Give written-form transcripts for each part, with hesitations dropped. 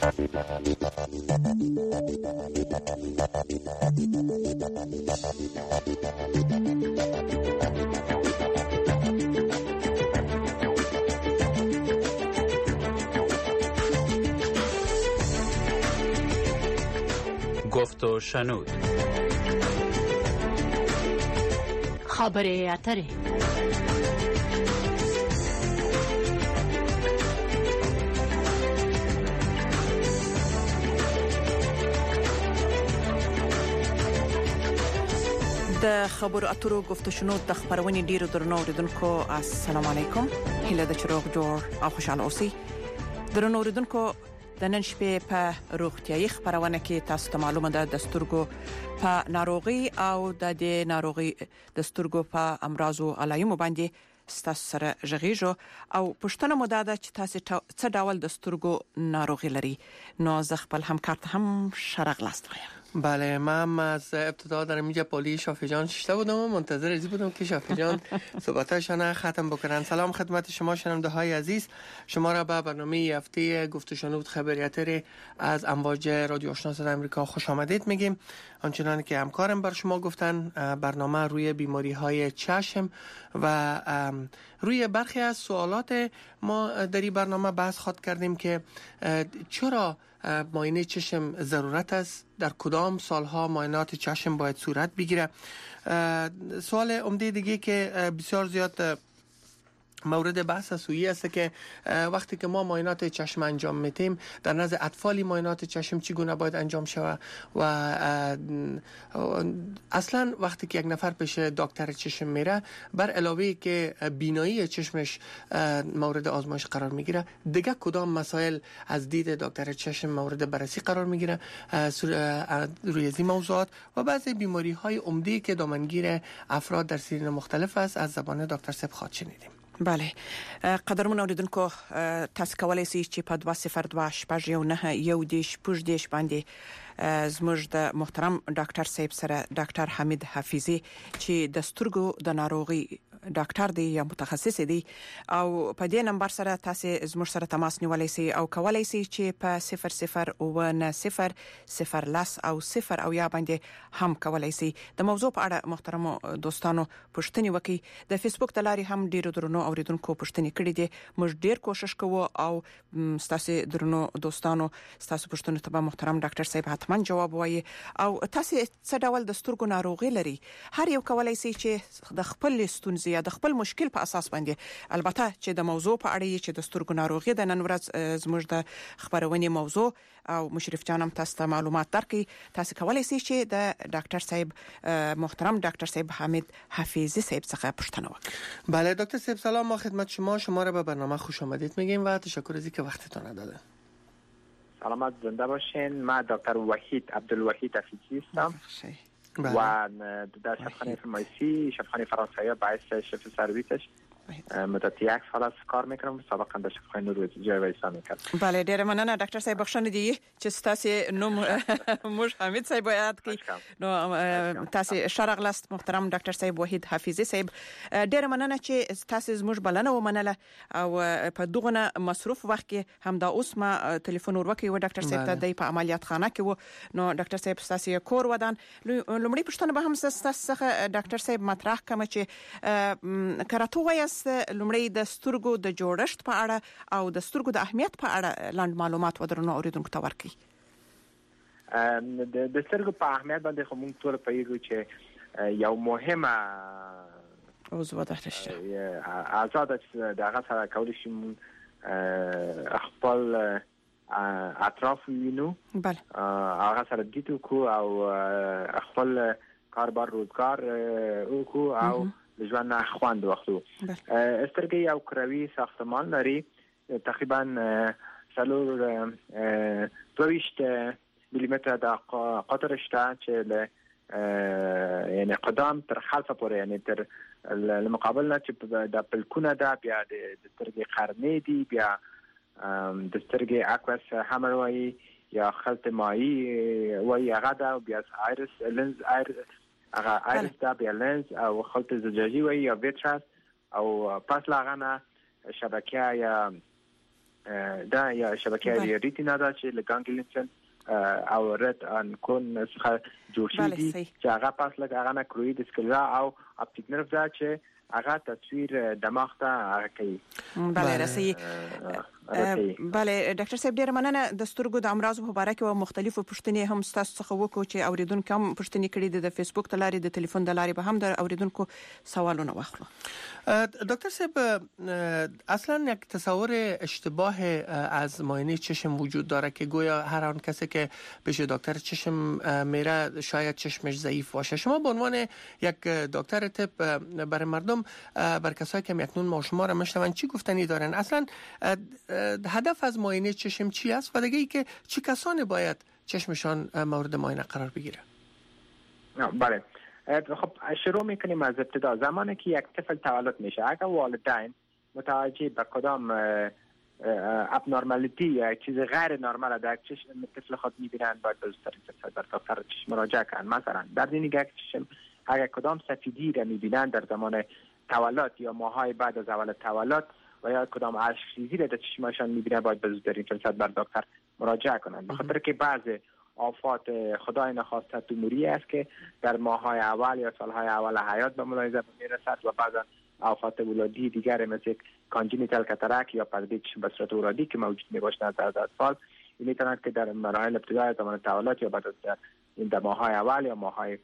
گفت و شنود. خبره اتره. د خبرو اترو گفت و شنود د خبرونې ډیرو درنو اوریدونکو السلام علیکم. هیله د چروغ جوړ او خوشاله اوسئ. درنو اوریدونکو د نن شپې په روغتيایي خبرونه کې تاسو ته معلومه ده د سترګو په ناروغي او د دې ناروغي د سترګو په امراضو علایمو باندې ستاسو سره ژغېږو او پښتنه مو ده چې تاسو څه ډول د سترګو ناروغي لري. نو زه خپل همکار ته هم شرق لاست وایم. بله، من از ابتدا در اینجا پالی شافی جان ششته بودم و منتظر ازی بودم که شافی جان صحبتاشون ختم بکنن. سلام خدمت شما شنونده های عزیز، شما را به برنامه هفته گفت و شنود خبریاتر از امواج رادیو آشنا صدای آمریکا خوش آمدید میگیم. آنچنان که همکارم بر شما گفتن، برنامه روی بیماری های چشم و روی برخی از سوالات ما در این برنامه بحث خواهد کردیم که چرا معاینه چشم ضرورت است، در کدام سالها معاینات چشم باید صورت بگیره. سوال عمده دیگه که بسیار زیاد مورد بحث سویی است که وقتی که ما معاینات چشم انجام میتیم، در نزد اطفال معاینات چشم چگونه باید انجام شود و اصلا وقتی که یک نفر پیش دکتر چشم میره، بر علاوه که بینایی چشمش مورد آزمایش قرار میگیره، دیگه کدام مسائل از دید دکتر چشم مورد بررسی قرار میگیره روی این موضوعات و بعضی بیماری های عمده که دامنگیر افراد در سنین مختلف است از زبان دکتر سبخات شنیدیم. بله، قدرمن اوریدونکو تاسو کولای شئ چې په 202 شپږ یو نه یو دیش پوج دیش باندې زموږ د محترم ډاکټر صاحب سره ډاکټر حمید حفیظي چې د سترګو د ناروغي ډاکټر دی یا متخصص دی او په دې نمبر سره تاسو زموږ سره تماس نیولای شئ او کولای شئ چې په 00 0 او 0 او یا باندې هم کولای شئ د موضوع په اړه محترم دوستانو پوښتنې وکړي. د فیسبوک د لارې هم ډیرو درنو اوریدونکو پوښتنې کړې دي. موږ ډیر کوشش کوو او تاسو درنو دوستانو تاسو پوښتنو ته به محترم ډاکټر صاحب حتما جواب وایي او تاسو څه ډول د سترګو ناروغي لري. هر یو کولای شي چې د خپل ستونزې یا د خپل مشکل په اساس باندې، البته چې د موضوع په اړه چې د سترګو ناروغي د نن ورځ زموږ د خبرونې موضوع او مشرف جانم تاسو ته معلومات درکړي، تاسو کولای شئ چې د ډاکټر صاحب محترم ډاکټر صاحب حمید حفیظی صاحب څخه پوښتنه وکړئ. بله دکتر صاحب سلام، ما خدمت شما را به برنامه خوش آمدید میگیم و تشکر از اینکه وقتتون دادن. سلامت زنده باشین. من دکتر وحید عبدالوحید حفیظی هستم و در شفاخانه فرمایشی شفاخانه فرانسوی باعث شف سرویسش مدت 1 سال است کار میکنم. سابقا در شفاخانه نور جای ویسا میکردم. بله، ډیر مننه ډاکټر صاحب. بخښنه دی چې تاسو نوم موږ حمید صاحب یاد کړئ. نو تاسو شرق لاست محترم ډاکټر صاحب وحید حفیظی صاحب، ډیر مننه چې تاسو زموږ بلنه ومنله او په دغه مصروف وخت کې هم دا اوس ما ټلیفون ورکړی و ډاکټر صاحب ته د په عملیات خانه کې و. نو ډاکټر صاحب تاسو کور ودان لومړی پښتنه به هم تاسو څخه ډاکټر صاحب مطرح کوم چې کراته وایي لومړی د سترګو د جوړښت په اړه او د سترګو د اهمیت په اړه لاند معلومات ودرنو اوریدونکو ته ورکړي. د سترګو په اهمیت باندې خو موږ ټول پوهیږو چې یو مهمه عضو ده آزاد دغه سره کولی شي خپل اطراف وینو. بله، هغه سره دیدو کو او خپل کاربار روزگار کو او ژوند خوند واخلو. سترګې یو کروي ساختمان لري، تقریبا 22 میلی متر د قطر شته چې یعنی قدم تر خلفه پورې، یعنی تر المقابل نه چې د پلکونه ده، بیا د سترګې قرنې دي، بیا د سترګې اکوس همر وایي یا خلط مایی وایي هغه ده، بیا آیرس لنز هغه آیرس ده، بیا لنز او خلط زجاجی وایي یا ویترس او پس لاغه نه شبکه یا دا یا شبکه ریتینا دا چې لګانګلینسن او رد ان کون څخه جوړ شوی دي چې هغه پاس لګ هغه نکروید سکلرا او اپټیک نرف دا چې هغه تصویر دماغ ته کوي. بله رسي. بله ډاکټر صاحب ډیر مننه. د سترګو د امراض په اړه کې او مختلفو پوښتنې هم تاسو څخه وکړو چې اوریدونکو هم پوښتنې کړې دي د فیسبوک د لارې د ټلیفون د لارې به هم د اوریدونکو سوالونه واخلو. دکتر صاحب اصلا یک تصور اشتباه از معاینه چشم وجود داره که گویا هر آن کسی که پیش دکتر چشم میره شاید چشمش ضعیف باشه. شما به عنوان یک دکتر طب برای مردم، بر کسایی که اکنون ما شما را میشنون چی گفتنی دارن؟ اصلا هدف از معاینه چشم چی است و دیگه ای که چه کسانی باید چشمشان مورد معاینه قرار بگیره؟ بله، خب شروع میکنیم از ابتدا. زمانی که یک طفل تولد میشه، اگر والدین متوجه به کدام ابنورمالیتی یا چیز غیر نرمال در چشم طفل خود میبینن، باید به زودترین فرصت در دکتر چشم مراجعه کنند. مثلا در دینی چشم اگر کدام سفیدی را میبینن در زمان تولد یا ماهای بعد از اول تولد و یا کدام اشک‌ریزی را در چشمشان میبینن، باید به زودترین فرصت بر دکتر مراجعه کنند. بخاطر که بعض آفات خدای نخواسته توموری است که در ماهای اول یا سالهای اول حیات به ملاحظه میرسد و بعضا آفات ولادی دیگر مثل کانجنیتال کاتاراک یا پرده چشم به صورت اورادی که موجود میباشد در اطفال، این میتواند که در مراحل ابتدایی زمان تولد یا بعد از این ماهای اول یا ماهای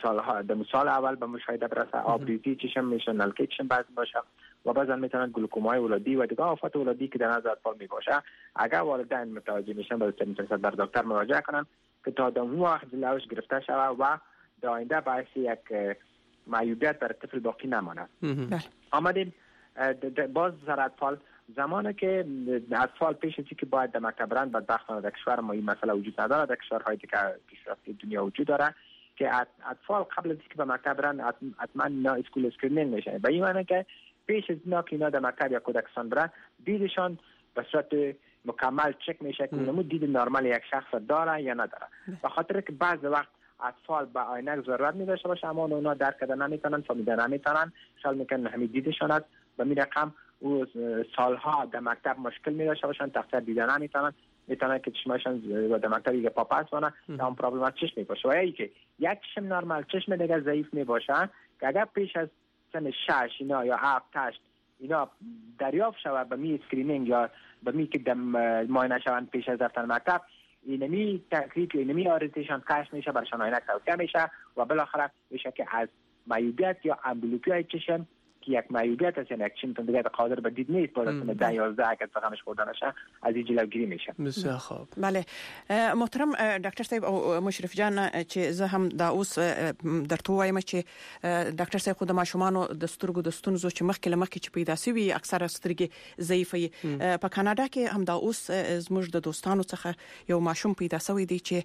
سال اول به مشاهده برسه. آبریزی چشم میشه، نلکه چشم بعض باشه و بعضا میتواند گلوکومای ولادی و دیگر آفات ولادی که در نزد اطفال میباشه. اگر والدین متوجه میشن به زودترین فرصت بر دکتر مراجعه کنند که تا اون وقت جلوش گرفته شود و در آینده باعث یک معیوبیت بر طفل باقی نماند. آمدیم باز در اطفال، زمانی که اطفال پیش از که باید در مکتب برند، بدبختانه در کشور ما این مسئله وجود نداره، در کشورهای دیگر پیشرفته دنیا وجود داره که اطفال قبل از اینکه به مکتب برند حتما اینا اسکول اسکرینینگ میشن. به این معنی که پیش از اینا که اینا در مکتب یا کودکستان برند، دیدشان به صورت مکمل چک میشه که اونمو دید نرمال یک شخص داره یا نداره. به خاطر که بعض وقت اطفال به عینک ضرورت می‌داشته باشه اما اونا درک کردن نمی‌تونن، فهمیدن نمی‌تونن، خیال میکنن همین دیدشون است. به این رقم او سالها در مکتب مشکل می‌داشته باشن، تقصیر دیدن نمی‌تونن، میتونن که چشمشون در مکتب دیگه پاپاس کنه، اون پرابلمات چشم میباشه. و یا اینکه یک چشم نرمال چشم دیگه ضعیف میباشه که اگر پیش از سن 6 اینا یا 7 8 اینا دریافت شود به می اسکرینینگ یا به می که دم معاینه شوند پیش از رفتن مکتب، اینمی تکلیف اینمی آریتیشن کاش میشه، برشان عینک توصیه میشه و بالاخره میشه که از معیوبیت یا امبلیوپیای چشم که یک معیوبیت است، یعنی یک چشم دیگه قادر به دید نیست، بعد از 10 11 اگر فهمش خورده نشه از این جلوگیری میشه. بسیار خوب. بله محترم ډاکټر صاحب او مشرف جان، چې زه هم دا اوس درته وایم چې ډاکټر صاحب خو د ماشومانو د سترګو د ستونزو چې مخکې چې پیدا شوي اکثره سترګې ضعیفه په کاناډا کې هم دا اوس زموږ د دوستانو څخه یو ماشوم پیدا شوی دی چې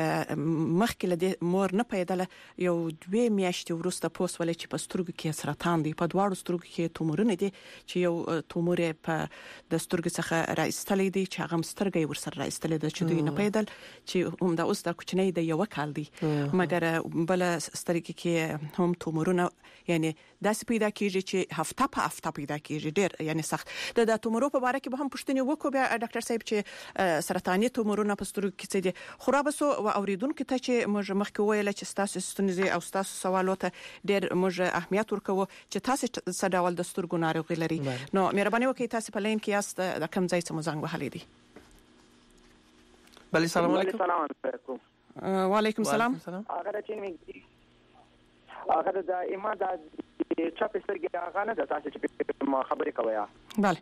مخکې له مور نه پیداله یو 2 میاشتې وروسته پوس ولې چې په سترګو کې سرطان دی، په دواړو سترګو کې تومورونه دي چې یو تومور په د سترګو څخه راایستلې دي چې هغه سترګې ورسره راایستلې ده چې دوی نه پیدل چې هم دا اوس د کوچنۍ د یو کال دی، مګر بل سترګې کې هم تومورونه یعنی داسې پیدا کیږي چې هفته په هفته پیدا کیږي، ډېر یعنی سخت. د تومورو په اړه کې به هم پوښتنه وکړو بیا ډاکټر صاحب چې سرطاني تومورونه په سترګو کې څه دي. خرابسو او اوریدونکو ته چې موږ مخکې ویل چې تاسو ستونزې او تاسو سوالات ډېر موږ اهمیت ورکوو چې تاسو څه ډول د سترګو ناروغي لري، نو مهرباني وکړئ تاسو په لین کې یاست د کوم ځای څخه زنګ وهلی دی. بله سلام علیکم. وعلیکم السلام. هغه چې می هغه د ایمان د چپ سترګې هغه نه د تاسو چې ما خبرې کوي. بله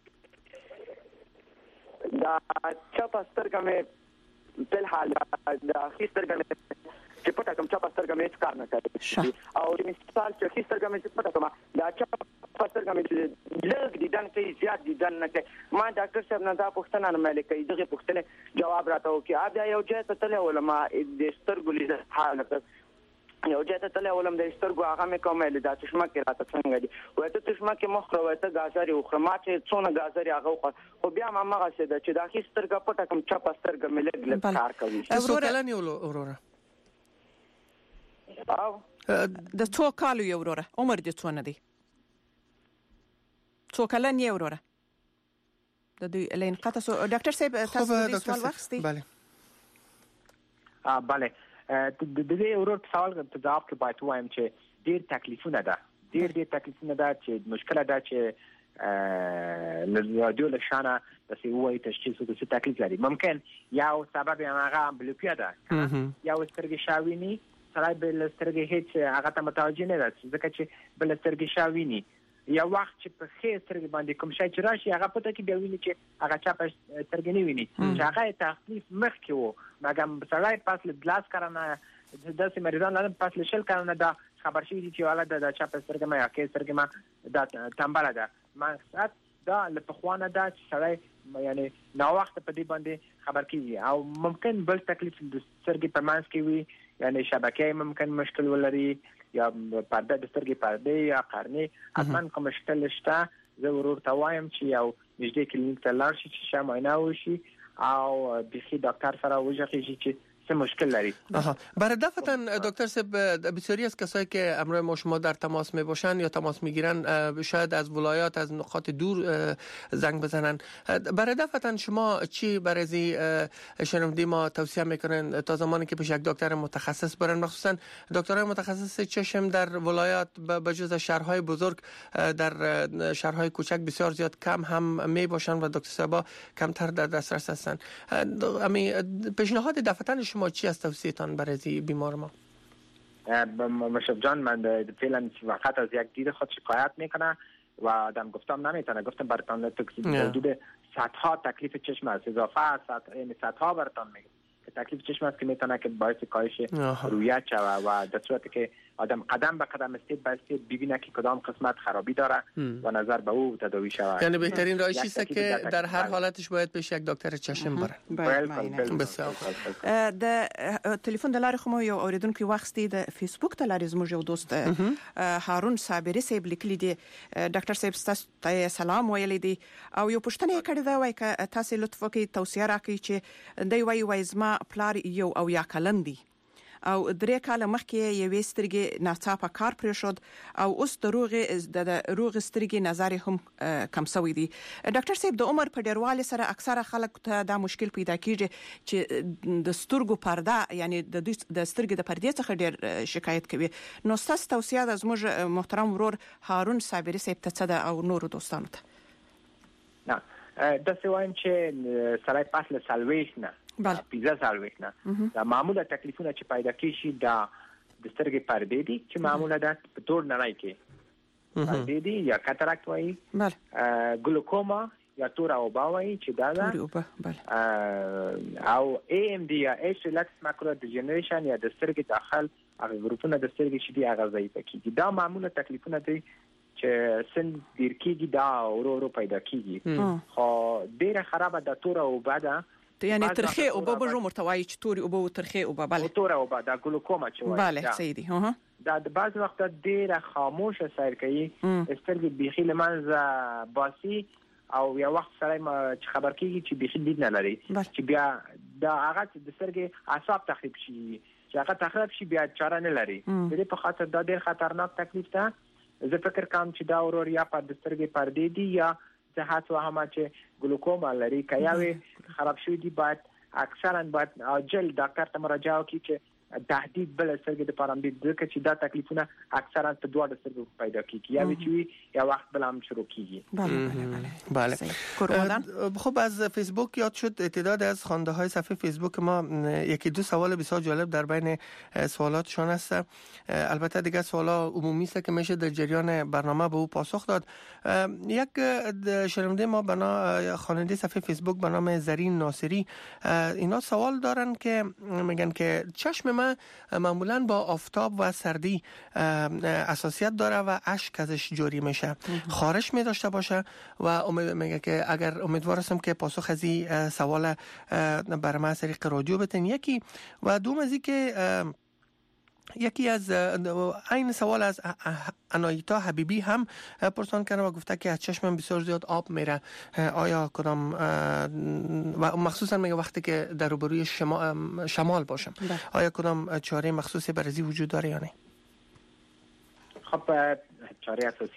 دا چپ سترګې مې په حال د اخی سترګې چې پټه کوم چپ سترګې مې کار نه کوي او مثال چې اخی سترګې مې پټه کوم دا چپ سترګې مې لږ دیدن کوي، زیات دیدن نه کوي. ما ډاکټر صاحب نه دا پوښتنه نه ملي کوي، دغه پوښتنه جواب راته وکي. بیا یو ځای ته تللی ولما د سترګو لید حالت یو ځای ته تللی ولم د سترګو هغه مې کومه دا چشمه کې راته څنګه دي وای ته چشمه کې مخ راوته غازاري او خرما چې څونه غازاري هغه خو بیا ما هغه څه د چې د اخی سترګه پټه کوم چپ سترګه مې لږ کار کوي. څو کلن یو اورورا او د څو کالو یو اورورا عمر دې څونه دی؟ څو کلن یو اورورا د دوی لین قطع سو ډاکټر صاحب تاسو د سوال واخستي بله بله د دې ورور سوال ته جواب کې باید وایم چې ډیر تکلیفونه ده چې مشکله ده چې رادیو لشانه د سیوای تشخیص د تکلیف لري ممکن یو سبب هغه امبلیوپیا ده یا سترګې شاویني سړی بل سترګې هیڅ هغه ته متوجه نه ده ځکه چې بل سترګې شاویني یا وخت چې په خې سترګې باندې کوم شي چې راشي هغه پته کې بیا ویني چې هغه چا په سترګې نه ویني چې هغه تخفیف مخ کې وو مګم سړی پاس له ګلاس کارنه د سې مریضان لرم پاس له شل کارنه دا خبر شي چې والا د چا په سترګې ما یا کې سترګې ما دا تنبله ده مقصد دا له پخوانه دا چې سړی یعنی نو وخت په دې باندې خبر کیږي او ممکن بل تکلیف د سترګې په مانس کې وي یعنی شبکه ممکن مشکل ولري یا پرده د سترګې پرده یا قرنی حتما کوم مشکل شته زه ورور ته وایم چې یو نږدې کلینیک ته لاړ شي چې معاینه وشي او بخي دکتر سره وژغیږي چې مشکل لري. برای دفتن دکتر صاحب بسیاری از کسایی که همراه ما شما در تماس می باشن یا تماس می گیرن شاید از ولایات از نقاط دور زنگ بزنن. برای دفتن شما چی برای شنونده ما توصیه میکنن تا زمانی که پیش یک دکتر متخصص برن مخصوصا دکترای متخصص چشم در ولایات به جز شهرهای بزرگ در شهرهای کوچک بسیار زیاد کم هم می باشن و دکتر صاحب کمتر در دسترس هستن. پیشنهاد دفتن شما چی از توصیه‌تان برای بیمار ما؟ مشرف جان من فعلا فقط از یک دید خود شکایت میکنه و آدم گفتم نمیتونه گفتم براتون حدود صدها تکلیف چشم است اضافه یعنی صدها براتون میگم که تکلیف چشم است که میتونه که باعث کاهش رویت شود و در صورتی که آدم قدم به قدم استپ به استپ ببینه که کدام قسمت خرابی داره و نظر به او تداوی شود. یعنی بهترین راهش است که در هر حالتش باید پیش یک دکتر چشم برن. بسیار د تلیفون د لارې خو یو اوریدونکو وختي د فیسبوک د لارې زموږ یو دوست هارون صابری صاحب لیکلی دی ډاکټر صاحب تاسو ته سلام ویلی دی او یو پوښتنه کړې ده وای ک تاسو لطف وکړئ توصیه راکړئ چې دی وای زما پلار یو او یا کلن دی او 3 کال مخکې یوې سترګې ناڅاپه کار پرې شد او اوس د روغ سترګې نظر هم کم شوی دی. ډاکټر صاحب د عمر په ډیروالي سره اکثره خلک ته دا مشکل پیدا کیږي چې د سترګو پرده یعنی د سترګې د پردې څخه ډیر شکایت کوي. نو تاسو توصیه د زموږ محترم ورور هارون صابری صاحب ته څه ده او نور دوستانو ته؟ نه د سوایم چې سړی پاس له سالويش نه پیزا سالويش نه دا معموله تکلیفونه چې پیدا کیږي د سترګې پردې دي چې معموله ده په تور نړۍ کې پردې دي یا کاتاراکت وایي ګلوکوما یا تور اوبه وایي چې دا ده او ای ام ډي یا ایچ ریلکس ماکولر ډیجنریشن یا د سترګې داخل هغه ګروپونه د سترګې چې دي هغه ضعیف کیږي. دا معموله تکلیفونه دي چې سن ډیر کیږي دا ورو پیدا کیږي خو ډیره خرابه د تور اوبه ده یعنی ترخی اوبه به جو مرتوای چې توري اوبه او ترخی اوبه بله تور اوبه دا ګلوکوما چې وایي بله سیدی دا د بعض وخت ډیره خاموشه سیر کوي سترګې بيخي لمنځه باسي او یو وخت سره چې خبر کیږي چې بيخي دید نه لري چې بیا دا هغه د سترګې اعصاب تخریب شي چې هغه تخریب شي بیا چاره نه لري. د دې په خاطر دا ډیر خطرناک تکلیف ده. زه فکر کوم چې دا ورور یا په د سترګې پردې دي یا جهات وهمه چې ګلوکوما لري کایوي خراب شوی دی باید اکثرا باید عاجل ډاکټر ته مراجعه وکړي چې تهدید بل سترګې د پرامدید ځکه چې دا تکلیفونه اکثرا په دوه سترګو پیدا کیږي یا چې یا وخت بل هم شروع کیږي. بله خب از فیسبوک یاد شد تعداد از خواننده های صفحه فیسبوک ما یکی دو سوال بسیار جالب در بین سوالاتشان است. البته دیگه سوالا عمومی است که میشه در جریان برنامه به او پاسخ داد. یک شنونده ما خواننده صفحه فیسبوک به نام زرین ناصری اینا سوال دارن که میگن که چشم معمولا با آفتاب و سردی حساسیت داره و اشک ازش جاری میشه خارش می داشته باشه و میگه که اگر امیدوار هستم که پاسخ از این سوال برای ما از طریق رادیو بتین یکی و دوم از این که یکی از این سوال از انایتا حبیبی هم پرسان کرده و گفته که از چشمم بسیار زیاد آب میره آیا کدام و مخصوصا میگه وقتی که در روبروی شمال باشم آیا کدام چاره مخصوصی برای وجود داره یا نه؟ خب چاره اساسیش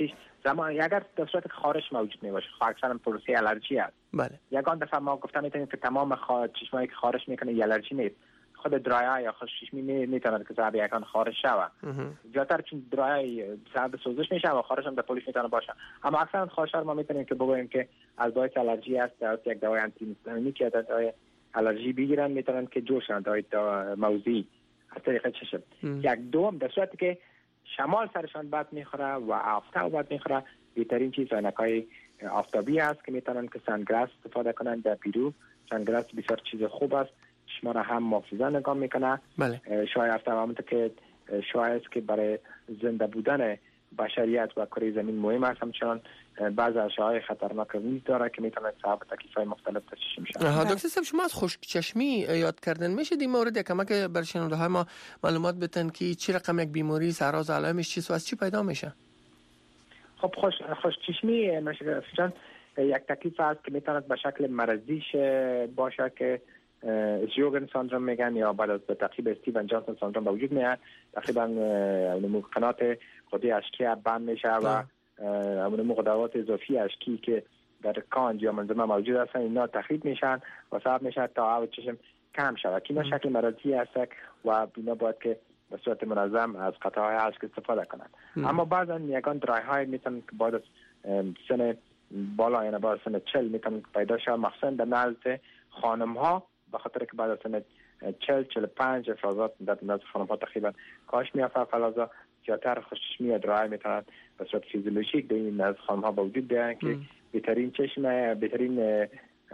زمان اگر در صورت خارش موجود میباشه، اکثرا پروسه آلرژی است. بله. یگان دفعه ما گفتم میتونیم که تمام چشمایی که خارش میکنه آلرژی نیست، خود درای یا خشکشمی میتونه که سبب یکان خارش شوه. زیادتر چون درای سبب سوزش میشه و خارش هم در پولیس میتونه باشه. اما اکثرا خارش ما میتونیم که بگوییم که از باعث آلرژی است، در یک دوای آنتی هیستامینیک یا دوای آلرژی بگیرن، میتونن که جوش شن دوای موضعی از طریق چشم. یک دوم در صورتی که شمال سرشان بد میخوره و آفتاب بد میخوره، بهترین چیز عینکای آفتابی است که میتونن که سنگلاس استفاده کنن. در پیرو سنگلاس بسیار چیز خوب است، چشما را هم محافظه نگاه میکنه. بله. شعاع آفتاب همونطور که شعاع است که برای زنده بودن بشریت و کره زمین مهم است، همچنان بعض از شعاع خطرناک نیز داره که میتونه سبب تکلیف‌های مختلف تشخیص میشه. دکتر صاحب شما از خشک چشمی یاد کردن، میشه این مورد کمک بر شنونده های ما معلومات بدن که چه رقم یک بیماری، سراز علائمش چیست و از چی پیدا میشه؟ خب خشک چشمی جان یک تکلیف است که میتونه به شکل مرضیش باشه که ژوگن ساندروم میگن، یا بعد از تقریبا استیون جانسون ساندروم به وجود میاد. تقریبا قنات غده اشکی بند میشه و همون غدوات اضافی اشکی که در کانج یا منظومه موجود هستن اینا تخریب میشن و سبب میشه تا آب چشم کم شود که اینا شکل مرضی است و اینا باید که به صورت منظم از قطعه‌های اشک استفاده کنند. اما بعضا یگان درای های میتونن که بعد از سن بالا، یعنی بعد از سن 40 میتونن پیدا شود، مخصوصا در نزد خانم ها، به خاطر که بعد از سن 40-45 افرازات در نزد خانم ها تقریبا کاهش میافته. فلازا زیادتر خشکشمی یا درای میتونن به صورت فیزیولوژیک در این نزد خانم ها به وجود بیاین که بهترین چشم، بهترین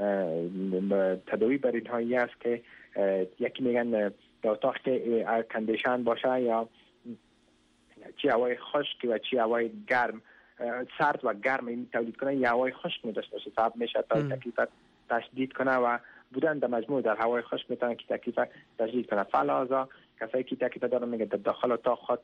تداوی بر اینهایی است که یکی میگن در اتاق که ایر کندیشن باشه یا چی هوای خشک و چی هوای گرم، سرد و گرم این تولید کنه، یا هوای خشک می داشته باشه، سبب میشه تا تکلیف تشدید کنه و بودن در مجموع در هوای خشک میتونه که تکلیف تشدید کنه. فلازا کسایی که تکلیف دارن میگه در داخل اتاق خود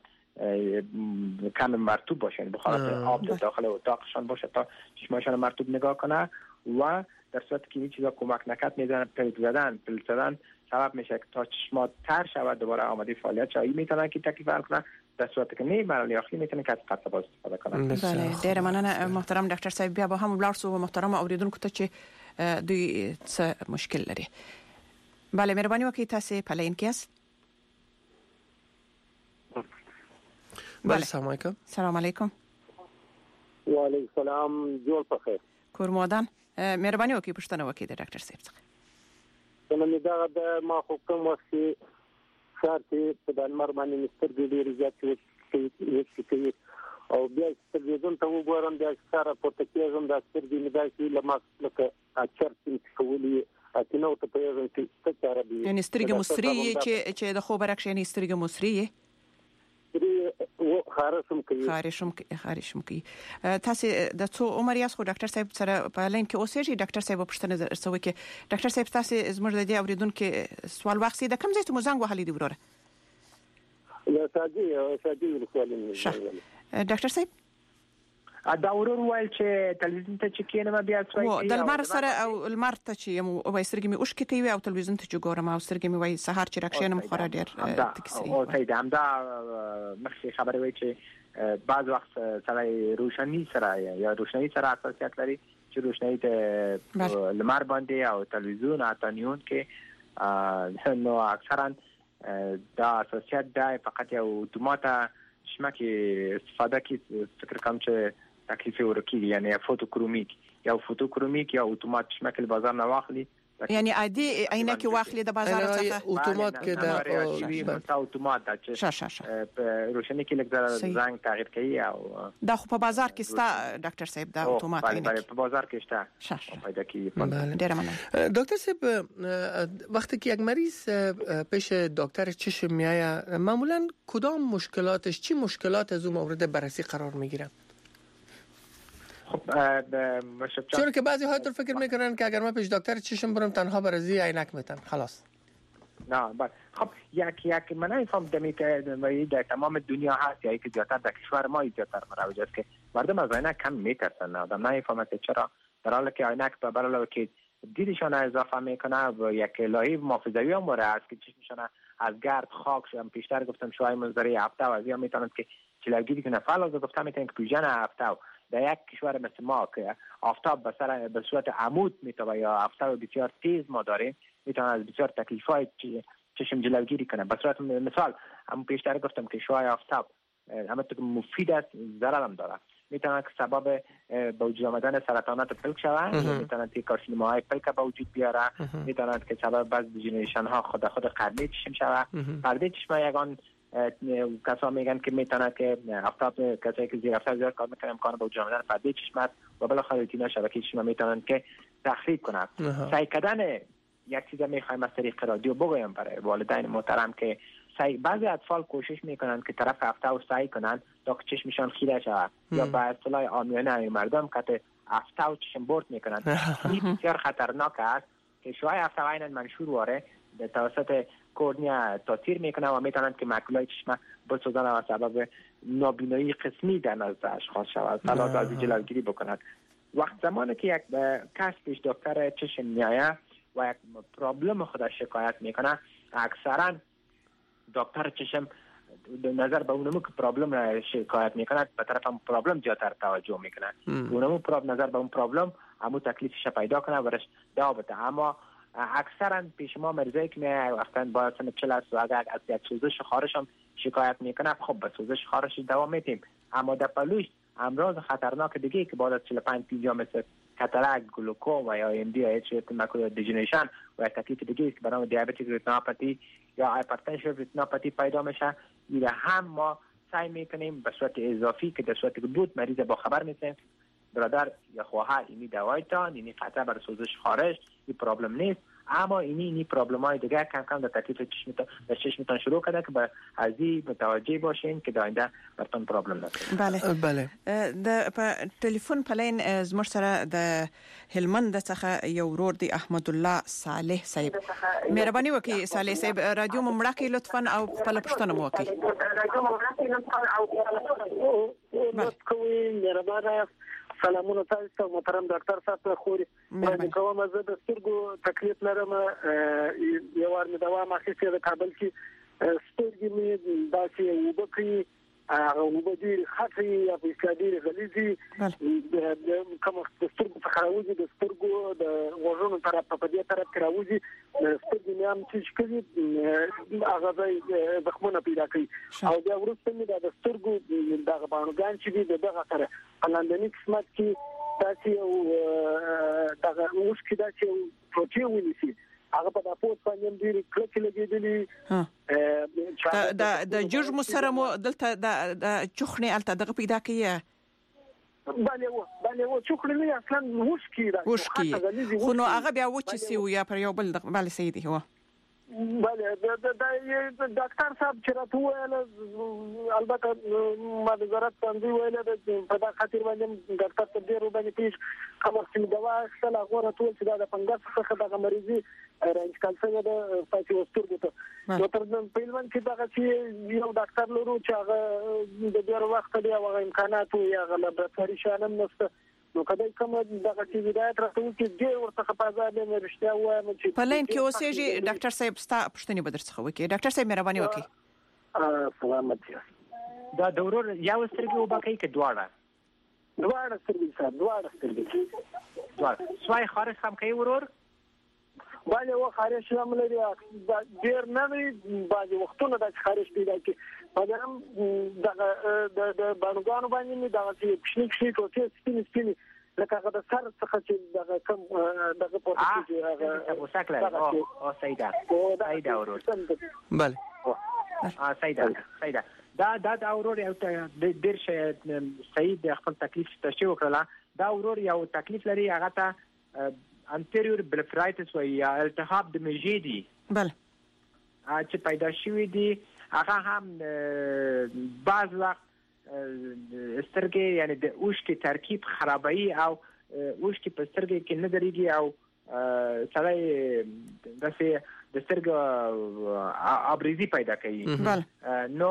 کم مرطوب باشه، بخاطر آب در داخل اتاقشان باشه تا چشماشون مرطوب نگاه کنه و در صورتی که این چیزا کمک نکرد میزنن پلک زدن سبب میشه که تا چشما تر شود دوباره آماده فعالیت شوی میتونن که تکلیف حل کنن. در صورتی که نه مرحله آخری میتونن که از قطع باز استفاده کنن. بله ډیر مننه محترم ډاکټر صاحب. بیا به هم ولرسو و محترم اوریدونکو ته چې دوی څه مشکل لري. بله مهرباني وکړئ تاسو په لاین کې است. بله سلام علیکم. سلام علیکم. و علیکم السلام. جوړ په خیر. کورمودان مهرباني وکړئ پوښتنه وکړئ د ډاکټر صاحب څخه. نو دا د ما حکم وخت شارتي په دنمر باندې مستر ډېر زیات کوي او بیا سترګې ته وګورم بیا سره پورته کېږم دا سترګې مې داسې لکه اچر کولی اتینو ته پیژم چې څه کار دی. یعنی سترګې مصری چې د خوب راکښې نه سترګې مصری و خارشم کوي. تاسو د څو عمر یاست خو ډاکټر صاحب سره په لاین کې اوسېږي. ډاکټر صاحب پوښتنه درسوي کې ډاکټر صاحب تاسو زموږ د دې اوریدونکو سوال واخلئ د کوم ځای ته مو زنګ وهلی دی وروره؟ لا ساجي ولسوالي. ډاکټر صاحب دا ورور وایي چې تلویزیون ته چې کینم بیا څوای د لمر سره او لمر ته چې یم وای سترګې مې اوښکې کوي او تلویزیون ته چې ګورم او سترګې مې وای سهار چې راکښینم خورا ډېر تکسي. او ته دا مخکې خبرې وایي چې بعض وخت سره روشنی سره یا روشنی سره حساسیت لري چې روشنی ته لمر باندې او تلویزیون اتانیون کې نو اکثرا دا حساسیت دا فقط یو اتومات چشمه کې استفاده کی فکر کوم چې تکلیف ورکی یعنی فوتوکرومیک یا اتومات چشمه کې بازار نه واخلي، یعنی عادي عینکې واخلي د بازار څخه اتومات کې دا اتومات دا چې روشنی کې لږ رنگ تغییر کوي او دا خو په بازار کې ستا ډاکټر صاحب دا اتومات عینکې په بازار کې شته پیدا کیږي. ډیر مننه. دکتر صاحب وقتی که یک مریض پیش دکتر چشم میآید معمولا کدام مشکلاتش چی مشکلات از اون مورد بررسی قرار میگیره؟ خب چون که بعضی ها فکر میکنن که اگر من پیش دکتر چشم برم تنها بررسی عینک میتن خلاص. نه خب یک من نمیفهم در تمام دنیا هست یا که زیادتر در کشور ما زیادتر مروج است که مردم از عینک کم میترسن. آدم نمیفهمه که چرا در حالی که عینک به علاوه که دیدشان اضافه میکنه و یک لایه محافظوی هم است که چشمشان از گرد خاک شدن. پیشتر گفتم شوهای منظری هفته و از یا میتونند که چلگیری کنه. فعلا گفتم میتونن که پیژن هفته در یک کشور مثل ما که آفتاب به صورت عمود میتابه یا آفتاب بسیار تیز ما داریم، میتونه از بسیار تکلیف‌های چشم جلوگیری کنه. به صورت مثال همون پیشتر گفتم که شعاع آفتاب همونطور که مفید است ضرر هم داره. میتونه که سبب به وجود آمدن سرطانات پلک شود، میتونه که کارسینوماهای پلک به وجود بیاره، میتونه که سبب بعض دیژنریشن ها خود قرنه چشم شود. قرنه چشم یگان کسا میگن که میتونه که آفتاب کسایی که زیر آفتاب زیاد کار میکنن امکان به وجود آمدن پرده چشم است و بالاخره رتینا شبکه چشم میتونن که تخریب کنن. سعی کردن یک چیز میخوایم از طریق رادیو بگویم برای والدین محترم که بعضی اطفال کوشش میکنن که طرف آفتاب سعی کنن تا که چشمشان خیره شود یا به اصطلاح عامیانه مردم که آفتاب چشم برد میکنن. این بسیار خطرناک است که شعاع آفتاب عیناً منشور واره به توسط کورنیا تاثیر میکنه و میتونن که ماکولای چشم بسوزن و سبب نابینایی قسمی در نزد اشخاص شود. فقط از جلوگیری بکنند. وقت زمانی که یک کس پیش دکتر چشم میآید و یک پرابلم خودش شکایت میکنه، اکثرا دکتر چشم نظر به اونمو که پرابلم را شکایت میکنه به طرف هم پرابلم زیادتر توجه میکنه. اونمو نظر به اون پرابلم همون تکلیفش پیدا کنه و رش دوا بده. اما اکثرا پیش ما مریضایی که میاد وقتا با سن 40 است و اگر از یک سوزش خارش هم شکایت میکنه، خب به سوزش خارش دوا میدیم. اما در پلوش امراض خطرناک دیگه که بعد از 45 مثل کاتاراکت، گلوکوم و یا ام دی یا ماکولار دیژنریشن و تکلیف دیگه که برای دیابتیک رتینوپاتی یا هایپرتنشن رتینوپاتی پیدا میشه، اینا هم ما سعی میکنیم به صورت اضافی که در صورتی که بود مریض با خبر میشیم برادر یا خواهر اینی دوایتان، اینی خطر بر سوزش خارش، این پرابلم نیست. اما اینی پرابلم‌های دیگه کم کم در تکلیف چشمتان شروع کرده که به ازی متوجه باشین که داینده براتون پرابلم نشه. بله. د ټلیفون پلین زموږ سره د هلمند څخه یو ورور دی احمد الله صالح صاحب. مهرباني وکړئ صالح صاحب رادیو ممړه کې لطفا او خپل پښتنه مو وکړئ. مهربانه سلامونه تاسو ته محترم ډاکټر صاحب خوري. باندې کوم زه د سترګو تکلیف لرم. یو ور مې دوام اخیستی د کابل کې سترګې مې داسې وبکې هغه وبدي خاطري یا په استادي غلیزي کوم سترګو څخه راوځي د سترګو د غوږونو طرف په دې طرف کې راوځي سترګې مې هم چې کوي هغه ځای زخمونه پیدا کوي او بیا وروسته مې د سترګو دغه باندې چې دي دغه سره لندني قسمت کې تاسو دغه اوس کې دا چې پروتین ونیسي هغه په تاسو باندې ډېری کلک لګېدلی د جرم سره مو دلته د چخنه الته دغه پیدا کیه. بله و چخنه اصلا وښکی خو نو هغه بیا وچی سی یا پر یو بل بل سیدی هو. بله د ډاکټر صاحب چې راته ویل البته ما د زراعت باندې ویل په دا خاطر باندې ډاکټر ته ډیر باندې پیش کوم څه دوا اخلي غوړه ټول چې دا د فنګس څخه د مریضي رنج کالسیوم د پاتې وسترګو ته نو تر په لمن کې دا چې یو ډاکټر لرو چې هغه د ډیر وخت دی او امکانات یا لابراتواري شانم نشته نو کله کوم دغه چې هدایت راځي چې ډېر ورته خپازه به مرشته وایم چې په لین کې اوسېږي ډاکټر صاحب ستا پښتني بدر څخه وکي. ډاکټر صاحب مهرباني وکړئ. سلامت دا دورور یو سترګې وبکې کې دواړه سترګې صاحب دواړه سوای خارج هم کوي ورور. باندې و خارج هم لري ډېر نه وي باندې وختونه د خارج پیدا کی مګر دغه د باندې باندې دغه چې کښنی ټوټه سپینې لکه هغه د سر څخه چې دغه کم دغه پورته هغه وساکله او سیدا ورور. بله سیدا دا ورور یو ډېر شي سید خپل تکلیف تشریح وکړه. دا ورور یو تکلیف لري هغه ته anterior blepharitis و یا التهاب د میژې دی. بله چې پیدا شوی دی هغه هم بعض وخت سترګې یعنی د اوښکې ترکیب خرابوي او اوښکې په سترګې کې نه درېږي او سړی داسې د سترګو ابریزي پیدا کوي. نو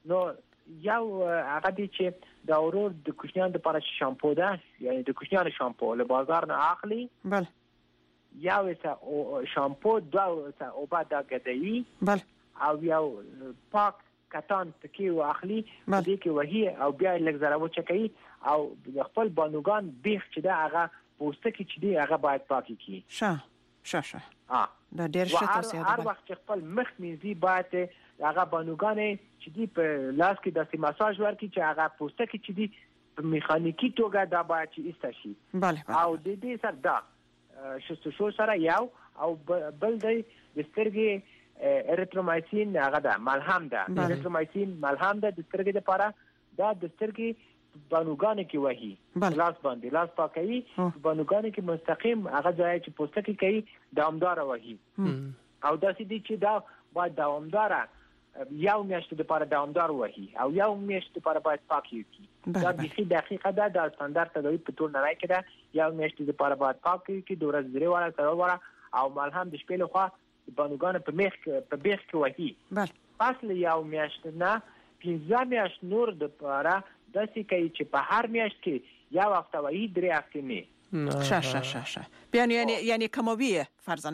یو هغه دی چې دا ورور د کوچنیانو لپاره شامپو ده یعنی د کوچنیانو شامپو له بازار نه اخلي. بله یو شامپو دو اوبه دا ګدایي او یو پاک کتان تکي واخلي دې کې وهي او بیا لږ ذره وچکي او خپل بانوګان بیخ چې دا هغه پوستکی چې دی هغه باید پاکي کی شه دا ډېر ښه توصیه ده. هر وخت چې خپل مخ مینځي باید هغه بانوګان چې دی په لاس کې د مساج ورکړي چې هغه پوستکی چې دی په میخانیکی توګه دا باید چې ایستشي. او د دې سره دا شستشو سره یو او بل د سترګې اریترومایسین هغه ده ملهم ده. اریترومایسین ملهم ده د سترګې لپاره. دا د سترګې بانوګان کې وهي لاس باندې لاس پاکوي بانوګان کې مستقیم هغه ځای چې پوستکی کوي دوامدار وهي او دا سیدی چې دا باید دوامدار یو میاشت لپاره دوامدار وهي او یو میاشت لپاره باید پاکي کی. دا بخي دقیقه ده د استاندارد تداوی په ټول نړۍ کې ده یو میاشت لپاره باید پاکي کی 2 ورځې 3 واره 4 واره او ملهم د شپې لخوا بانوګان په بیخ کې وهي. پس له یو میاشت نه 15 میاشت نور د لپاره داسې کوي چې په هر میاشت کې یو هفته وهي 3 هفته شه یعنی کمویه فرضاً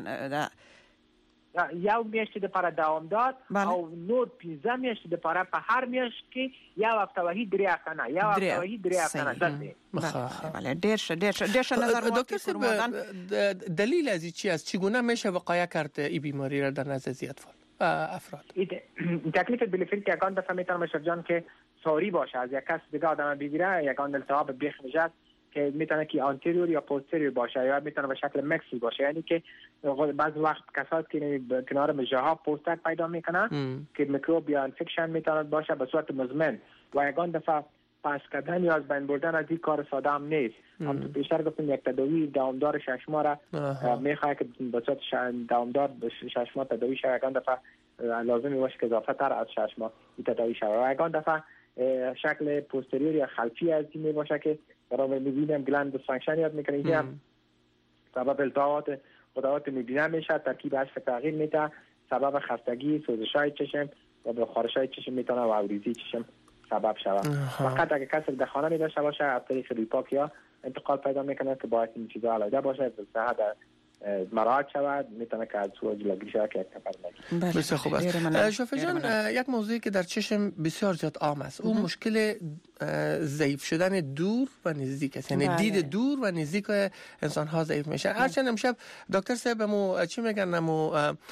یو میاشت لپاره دوامدار او نور 15 میاشت لپاره په هر میاشت کې یو هفته وهي 3 هفته نه یو هفته وهي 3 هفته نه دسته. بله ډېر شه نظر دکتر صاحب دلیل از چی است چگونه میشه وقایه کرد این بیماری را در نزد افراد؟ تکلیف بلیفیل که یکان دفعه میتونه مشر جان که ساری باشه از یک کس دیگه آدم بگیره یکان التهاب بیخ میشه که میتونه که آنتریور یا پوستریور باشه یا میتونه به شکل مکسی باشه یعنی که بعض وقت کسات که کنار مژه‌ها پوستک پیدا میکنن که میکروب یا انفکشن میتونه باشه به صورت مزمن و یکان دفعه پس کردن یا از بین بردن از این کار ساده هم نیست. هم تو بیشتر گفتیم یک تداوی دوامدار 6 ماه را میخواد که به صورت دوامدار 6 ماه تداوی شه. یکان دفعه لازمی باشه که اضافه تر از 6 ماه این تداوی شه و یکان دفعه شکل پوستریور یا خلفی از این میباشه که برای میبینیم گلند دیسفانکشن یاد میکنه. این هم سبب التهابات غدات میبینه میشه ترکیب هست تغییر میده سبب خستگی سوزش‌های چشم و بخارش‌های چشم میتونه و اوریزی چشم سبب شود. فقط اگه کسی در خانه داشته باشه از طریق ریپاک یا انتقال پیدا میکنه که باید این چیزا علاوه باشه صحت مراعات شود میتونه که از سوء جلوگیری شود که بله بسیار خوب است. شافعی جان یک موضوعی که در چشم بسیار زیاد عام است اون مشکل ضعیف شدن دور و نزدیک است یعنی دید دور و نزدیک انسان ها ضعیف میشن. هرچند امشب دکتر صاحب مو چی میگن مو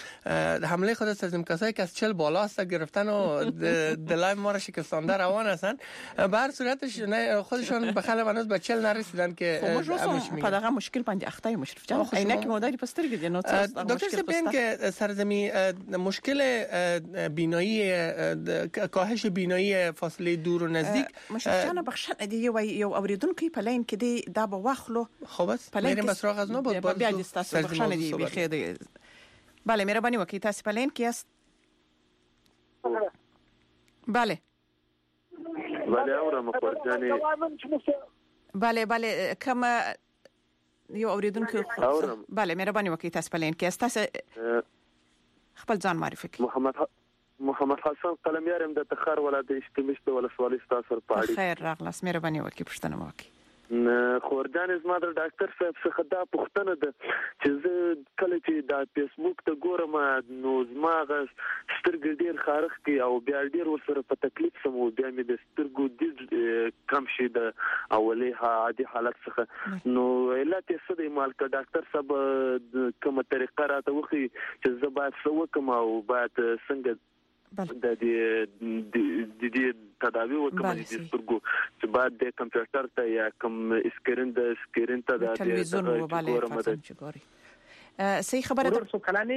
حمله خود است از کسایی که از 40 بالا است گرفتن و دلای ما را شکستانده روان هستن به هر صورتش خودشون به خل منوز به 40 نرسیدن که پدغه مشکل باندې اخته مشرف جان عینک موداری پسترګ دي نو دکتر صاحب بین که سرزمی مشکل بینایی کاهش بینایی فاصله دور و نزدیک مشرف جان بخښنه دی یو اوریدونکو په لین کې دی دا به واخلو خب است میریم بس راغ از نو با بیا د تاسو بخښنه دی بخیر دی. بله مهرباني وکړئ تاسو په لین کې است. بله اورم خورجاني بله کوم یو اوریدونکو بله مهرباني وکړئ تاسو په لین کې است. تاسو خپل ځان معرفي کړئ. محمد حسن قلمیارم د تخار ولایت اشتمیشت ولسوالۍ ستاسو پاړي. خیر راغلاس مهرباني وکړئ پښتنه وکړئ. خورجان زما د ډاکټر صاحب څخه دا پوښتنه ده چې زه کله چې د فیسبوک ته ګورم نو زما غ سترګې ډېر خارښ کی او بیا ډېر ورسره په تکلیف سم او بیا مې د سترګو د کم شي د اولي عادي حالت څخه نو علت یې څه دی مال که ډاکټر صاحب کومه طریقه راته وخی چې زه باید څه وکم او باید څنګه د دې تداوی وکم د سترګو چې بعد د کمپیوټر ته یا کوم سکرین ته د تلویزیون وباله فاصله چګوري صحیح خبره ده. څو کلانه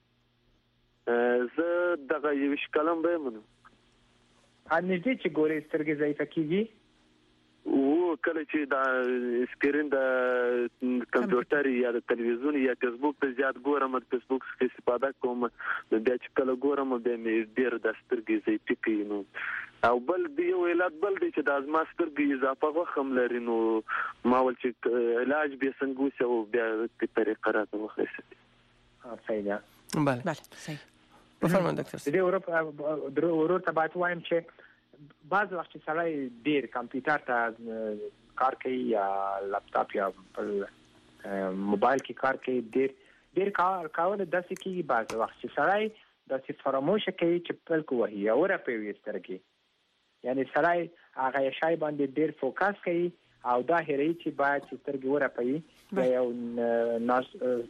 زه دغه یو شکلم به منو ان دې چې ګوري سترګې ضعیفه کیږي او کله چې د سکرین د کمپیوټر یا د تلویزیون یا فیسبوک ته زیات ګورم د فیسبوک څخه استفاده کوم د بیا چې کله ګورم د ډیر د سترګې ضعیفه کوي نو او بل دی یو علت بل دی چې د ازما سترګې اضافه وخم لري نو ما ول چې علاج به څنګه وسو بیا په طریقه راته وخیسه. صحیح ده. بله صحیح. بفرمایئ دکتر د اروپا ته باید وایم چې بعض وخت چې سړی ډیر کمپیوټر ته کار کوي یا لپټاپ یا موبایل کې کار کوي ډیر کار کول داسې کیږي بعض وخت چې سړی داسې فراموش کوي چې پلک وهي او راپوي سترګې. یعنی سړی هغه شای باندې ډیر فوکس کوي او دا هرې چې باید سترګې ورپوي یو ناس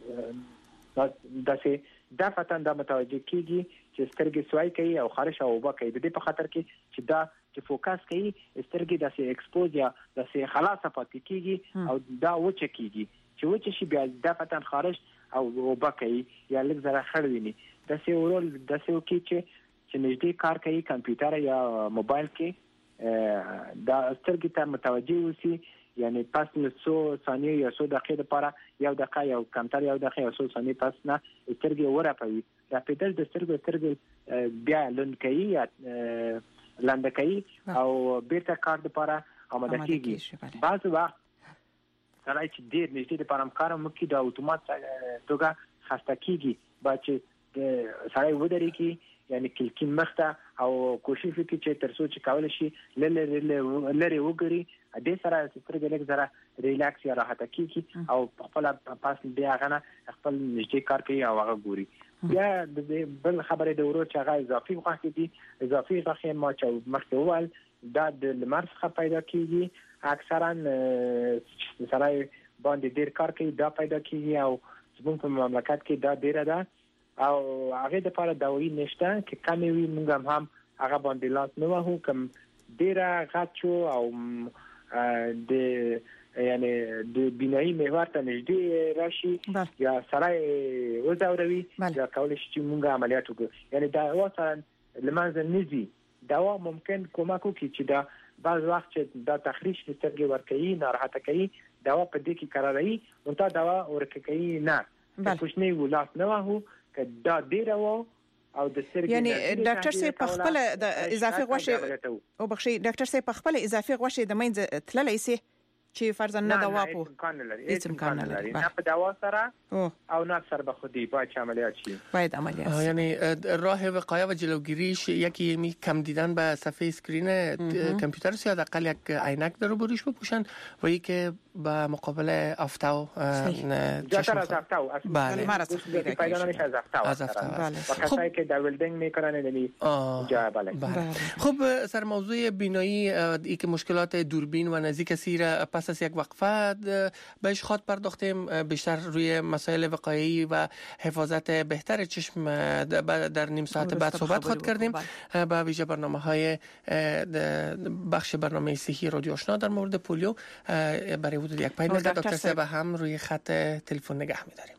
داسې دا فتن دا متوجه کیږي چې سترګې سوای کوي او خارش او وبا کوي. د دې په خاطر کې چې دا چې فوکس کوي سترګې داسې ایکسپوز یا داسې خلاصه پاتې کیږي او دا وچه کیږي چې وچه شي بیا دا فتن خارش او وبا کوي یا لږ زره خړ ویني. داسې ورول داسې وکي چې نږدې کار کوي کمپیوټر یا موبایل کې دا سترګې ته متوجه وسی. یعنی پس له 100 ثانیې یا 100 دقیقې لپاره یو دقیقه یو کمتر یو دقیقه یا 100 ثانیې پس نه سترګې ورپوي. راپیدل د سترګې بیا لند کوي یا لاند کوي او بیرته کار لپاره آماده کیږي. بعض وخت سړی چې ډیر نږدې لپاره کار مکي د اتومات توګه خسته کیږي با چې سړی ودرې کی یعنی کلکین مخته او کوشش وکړي چې ترڅو چې کول شي لری وګړي دې سره سترګې لږ زره ریلاکس یا راحت کیږي او خپل پاس بیا غنه خپل نږدې کار کوي او هغه ګوري. یا بل خبره د ورو چې هغه اضافي وخت دي اضافي وخت ما چې مخکې وویل دا د لمر څخه پیدا کیږي. اکثرا سړی باندې ډیر کار کوي دا پیدا کیږي او زموږ په مملکت کې دا ډیره ده او هغه د لپاره دوايي نشته چې کمی وي موږ هم هغه باندې لاس نه وهو کوم ډیره غاچو او د یعنی د بینایی محور ته نږدې راشي یا سړی وځوروي یا کولای شي چې موږ عملیات وکړو. یعنی دا وسره لمنځه نزي دوا ممکن کومک وکړي چې دا بعض وخت چې دا تخریش سترګې ورکوي ناراحته کوي دوا په دې کې قرارایي نو دا دوا ورکوي نه کوښنی ولاس نه وهو دا ډیر او د سترګې یعنی ډاکټر صاحب په خپل د اضافي غوښه او بخښي ډاکټر صاحب په خپل اضافي غوښه د مینځ تللی سي چې فرضاً نه دوا په هیڅ امکان نه لري نه په دوا سره او نه سر به خودی باید عملیات شي باید عملیات یعنی راه وقایه و جلوگیریش یکی کم دیدن به صفحه اسکرین کامپیوتر یا حداقل یک عینک در روبروش بپوشن و یکی به مقابل آفتاب جاتر از آفتاب بله پیدا نمیشه از آفتاب و کسایی که در ولدینگ میکنن یعنی جا بله خب سر موضوع بینایی ای که مشکلات دوربین و نزدیک سیر پس از یک وقفه بهش خواهد پرداختیم بیشتر روی مسائل وقایعی و حفاظت بهتر چشم در نیم ساعت بعد صحبت خواهد کردیم با ویژه برنامه‌های بخش برنامه صحی رادیو آشنا در مورد پولیو برای حدود یک پیام دکتر صاحب هم روی خط تلفن نگه می‌داریم.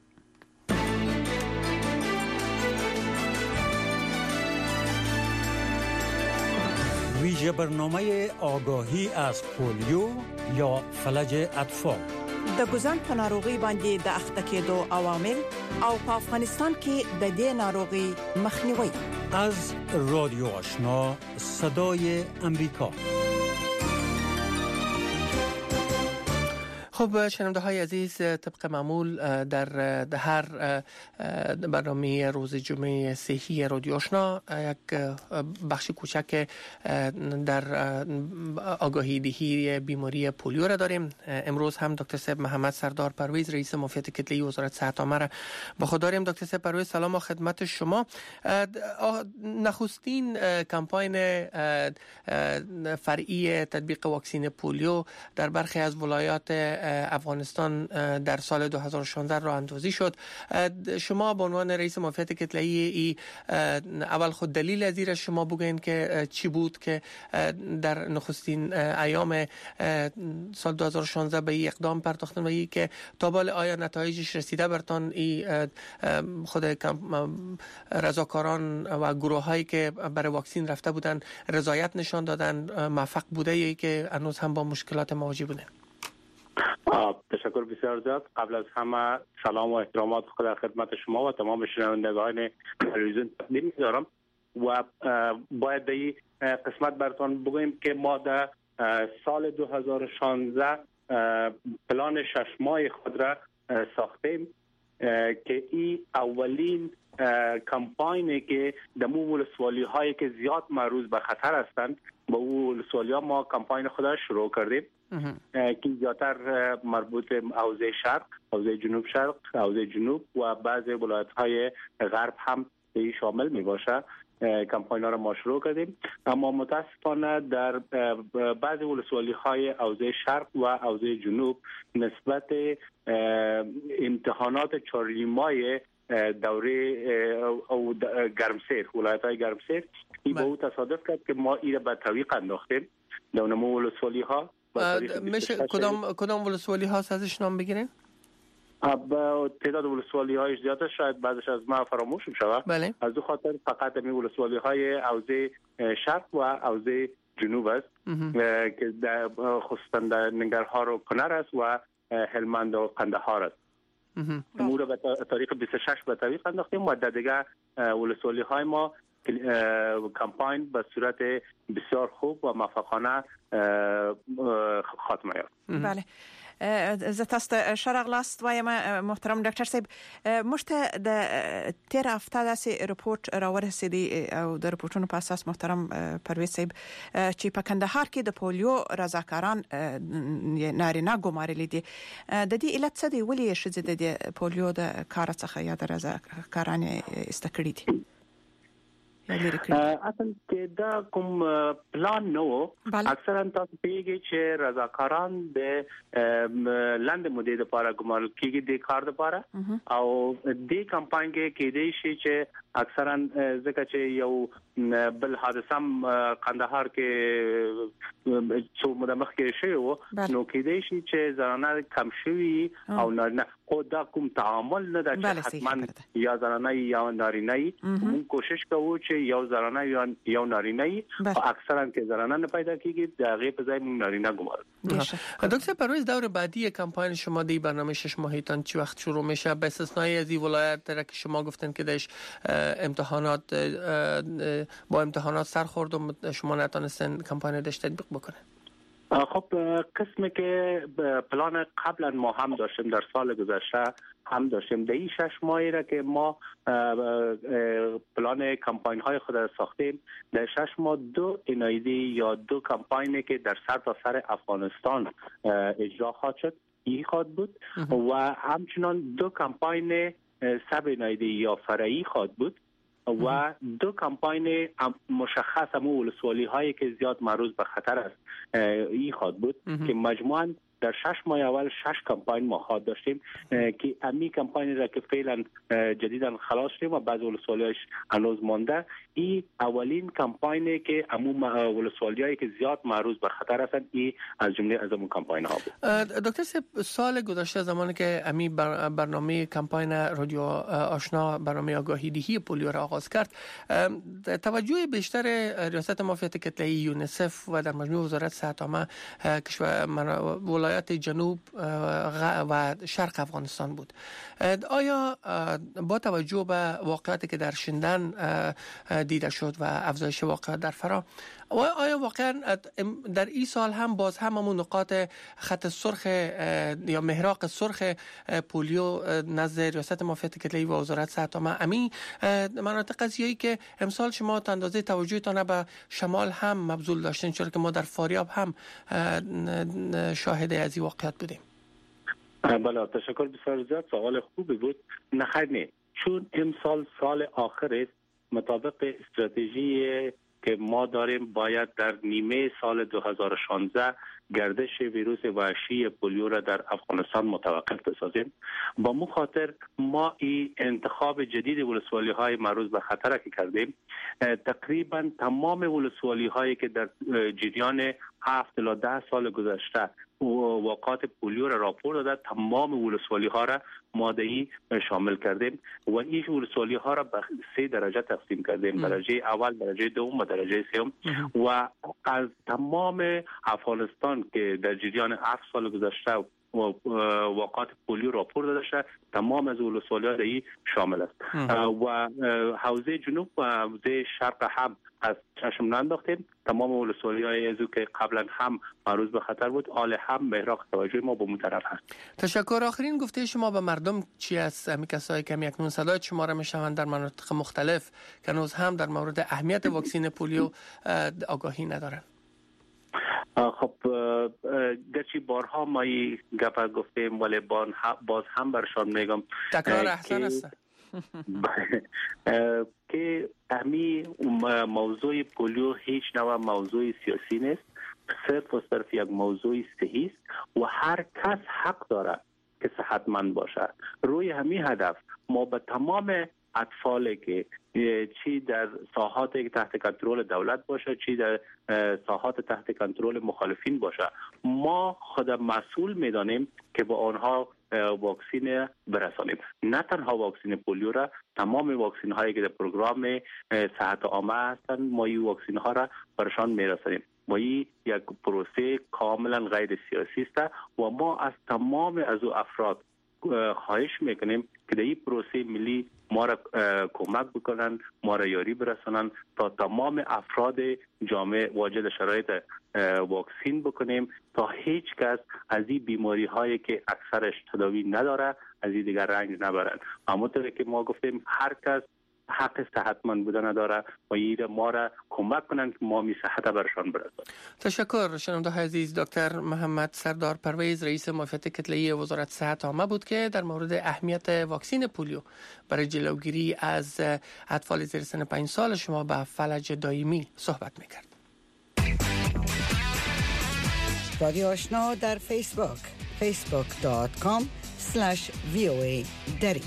ویژه برنامه آگاهی از پولیو یا فلج اطفال د ګوزن په ناروغي باندې د اخته کېدو عوامل او په افغانستان کې د دې ناروغي مخنیوي از رادیو آشنا صدای امریکا. خب شنونده های عزیز طبق معمول در هر برنامه روز جمعه صحی رادیو آشنا یک بخش کوچک در آگاهی دهی بیماری پولیو را داریم. امروز هم دکتر صاحب محمد سردار پرویز رئیس معافیت کتله‌ای وزارت صحت عامه را با خود داریم. دکتر صاحب پرویز سلام و خدمت شما. نخستین کمپاین فرعی تطبیق واکسن پولیو در برخی از ولایات افغانستان در سال 2016 راه اندازی شد. شما به عنوان رئیس معافیت کتله‌ای اول خود دلیل از این شما بگوین که چی بود که در نخستین ایام سال 2016 به این اقدام پرداختن و این که تا بال آیا نتایجش رسیده برتان خود رضاکاران و گروه هایی که برای واکسن رفته بودن رضایت نشان دادن موفق بوده ای که هنوز هم با مشکلات مواجه بودن؟ تشکر بسیار زیاد. قبل از همه سلام و احترامات خود خدمت شما و تمام شنوندگان تلویزیون تقدیم می‌دارم و باید در این قسمت براتون بگویم که ما در سال 2016 پلان 6 ماه خود را ساختیم که این اولین کمپاینی که در ولسوالی هایی که زیاد معرض به خطر هستند با ولسوالی ها ما کمپاین خود را شروع کردیم که زیادتر مربوط به حوزه شرق، حوزه جنوب شرق، حوزه جنوب و بعضی ولایت های غرب هم این شامل می باشه. کمپاین ها را ما شروع کردیم، اما متاسفانه در بعضی ولسوالی های حوزه شرق و حوزه جنوب نسبت امتحانات 4 ماه دوره او گرمسیر، ولایت های گرمسیر، این به او تصادف کرد که ما این را به تعویق انداختیم در نمو ولسوالی ها. میشه کدام ولسوالی ها ازش نام بگیریم؟ تعداد ولسوالی های زیاده، شاید بعضش از ما فراموش شود. بله. از دو خاطر فقط می ولسوالی های حوزه شرق و حوزه جنوب است که خصوصا در ننگرهار و کنر است و هلمند و قندهار است. امور به تاریخ 26 به تعویق انداختیم و در دیگه ولسوالی های ما کمپاین به صورت بسیار خوب و موفقانه خاتمه یافت. بله. زتاست شرق لاست وایم محترم دکتر صاحب، مشته د تیر هفته داسې رپورټ راورسېدی او د رپورټونو په اساس محترم پرویز صاحب چې په کندهار کې د پولیو رضاکاران نارینه ګمارلي دي. د دې علت څه دی؟ ولې ښځې د پولیو د کار څخه یا د رضاکاران استکړي دي؟ اصلا که دا کوم پلان نو اکثرا تاسو پیږي چې رضاکاران د لاندې مودې لپاره ګمارل کیږي د کار لپاره او د کمپاین کې دی چې اکثرا ځکه چې یو بل حادثه قندهار کې څو مدمخ کې شوی وو نو کې دی چې زنانه کم شوی او نه خو دا کوم تعامل نه ده چې حتما یا زنانه یا نارینه مون کوشش کوو چې یو زنانه یا نارینه او اکثرا که زنانه نه پیدا کیږي دغه په ځای مون نارینه ګمارل. دکتر پرویز، دور بعدی کمپاین شما دی برنامه 6 ماهیتان چی وقت شروع میشه؟ به استثنای از این ولایت که شما گفتن که داش امتحانات با امتحانات سر خورد و شما نتونستن کمپاین داش تطبیق بکنن. خب قسمی که پلان قبلا ما هم داشتیم در سال گذشته هم داشتیم در این 6 ماهی را که ما پلان کمپاین های خود را ساختیم در 6 ماه 2 انایدی یا 2 کمپاینی که در سرتاسر افغانستان اجرا خواهد شد این خواهد بود و همچنان 2 کمپاین سب انایدی یا فرعی خواهد بود و 2 کمپاین مشخص همون ولسوالی هایی که زیاد معرض به خطر است این خواهد بود که مجموعاً در 6 ماه اول 6 کمپاین ما خواهد داشتیم که امی کمپاین را که فعلا جدیداً خلاص شدیم و بعض ولسوالی‌هاش هنوز مانده. این اولین کمپاینی که عموم ولسوالی‌هایی که زیاد معرض به خطر هستند این از جمله از اون کمپاین ها بود. دکتر صاحب، سال گذشته زمانی که امی برنامه کمپاین رادیو آشنا برنامه آگاهی دهی پولیو را آغاز کرد، توجه بیشتر ریاست مافیات کتله‌ای یونیسف و در مجموع وزارت صحت عامه کشور ولایت جنوب و شرق افغانستان بود. آیا با توجه به واقعاتی که در شندن دیده شد و افزایش واقعات در فرا، آیا واقعا در این سال هم باز همون نقاط خط سرخ یا محراق سرخ پولیو نزد ریاست مافیات کتله‌ای و وزارت صحت عامه امی مناطق قضیه‌ای که امسال شما تا اندازه توجهتان به شمال هم مبذول داشتین، چون که ما در فاریاب هم شاهد از این واقعیت بودیم؟ بله، تشکر بسیار زیاد. سوال خوبی بود. نه چون امسال سال آخر است، مطابق استراتژی که ما داریم باید در نیمه سال 2016 گردش ویروس وحشی پولیو را در افغانستان متوقف بسازیم. با مو خاطر ما این انتخاب جدید ولسوالی های معرض به خطر که کردیم، تقریبا تمام ولسوالی هایی که در جریان 7 تا 10 سال گذشته واقعات پولیو را راپور داده، تمام ولسوالی ها را ماده‌ای شامل کردیم و این ولسوالی ها را به 3 درجه تقسیم کردیم: درجه اول، درجه دوم و درجه سوم. و از تمام افغانستان که در جریان 7 سال گذشته واقعات پولیو راپور داده شده، تمام از ولسوالی‌ها را شامل است. و حوزه جنوب و حوزه شرق هم از چشم ننداختیم. تمام ولسوالی‌های ازو که قبلا هم معرض به خطر بود، حال هم محراق توجه ما به اون طرف هست. تشکر. آخرین گفته شما به مردم چی است؟ همین کسایی که اکنون صدای شما را میشنوند در مناطق مختلف که هنوز هم در مورد اهمیت واکسن پولیو آگاهی ندارند. خب گرچه بارها ما این گپ گفتیم ولی باز هم برشان میگم تکرار احسن است. که همین موضوع پولیو هیچ نوع موضوع سیاسی نیست، صرف و صرف یک موضوع صحی است و هر کس حق داره که صحتمند باشه. روی همین هدف ما به تمام اطفالی که چی در ساحات تحت کنترل دولت باشه چی در ساحات تحت کنترل مخالفین باشه، ما خود مسئول میدانیم که با آنها واکسین برسانیم. نه تنها واکسین پولیو را، تمام واکسین هایی که در پروگرام صحت عامه هستند ما این واکسین ها را برشان میرسانیم. و این یک پروسه کاملا غیر سیاسی است و ما از تمام از افراد خواهش میکنیم که در این پروسه ملی ما را کمک بکنن، ما را یاری برسانن تا تمام افراد جامعه واجد شرایط واکسین بکنیم تا هیچ کس از این بیماری هایی که اکثرش تداوی نداره از این دیگر رنج نبرن. همونطور که ما گفتیم هر کس حق صحتمند بودن نداره و این ما را کمک کنند که ما می صحت برشان برسانیم. تشکر. شنونده عزیز، دکتر محمد سردار پرویز رئیس معافیت کتله‌ای وزارت صحت عامه بود که در مورد اهمیت واکسین پولیو برای جلوگیری از اطفال زیر سن 5 سال شما به فلج دائمی صحبت می‌کرد. رادیو آشنا در فیسبوک facebook.com/voa دری.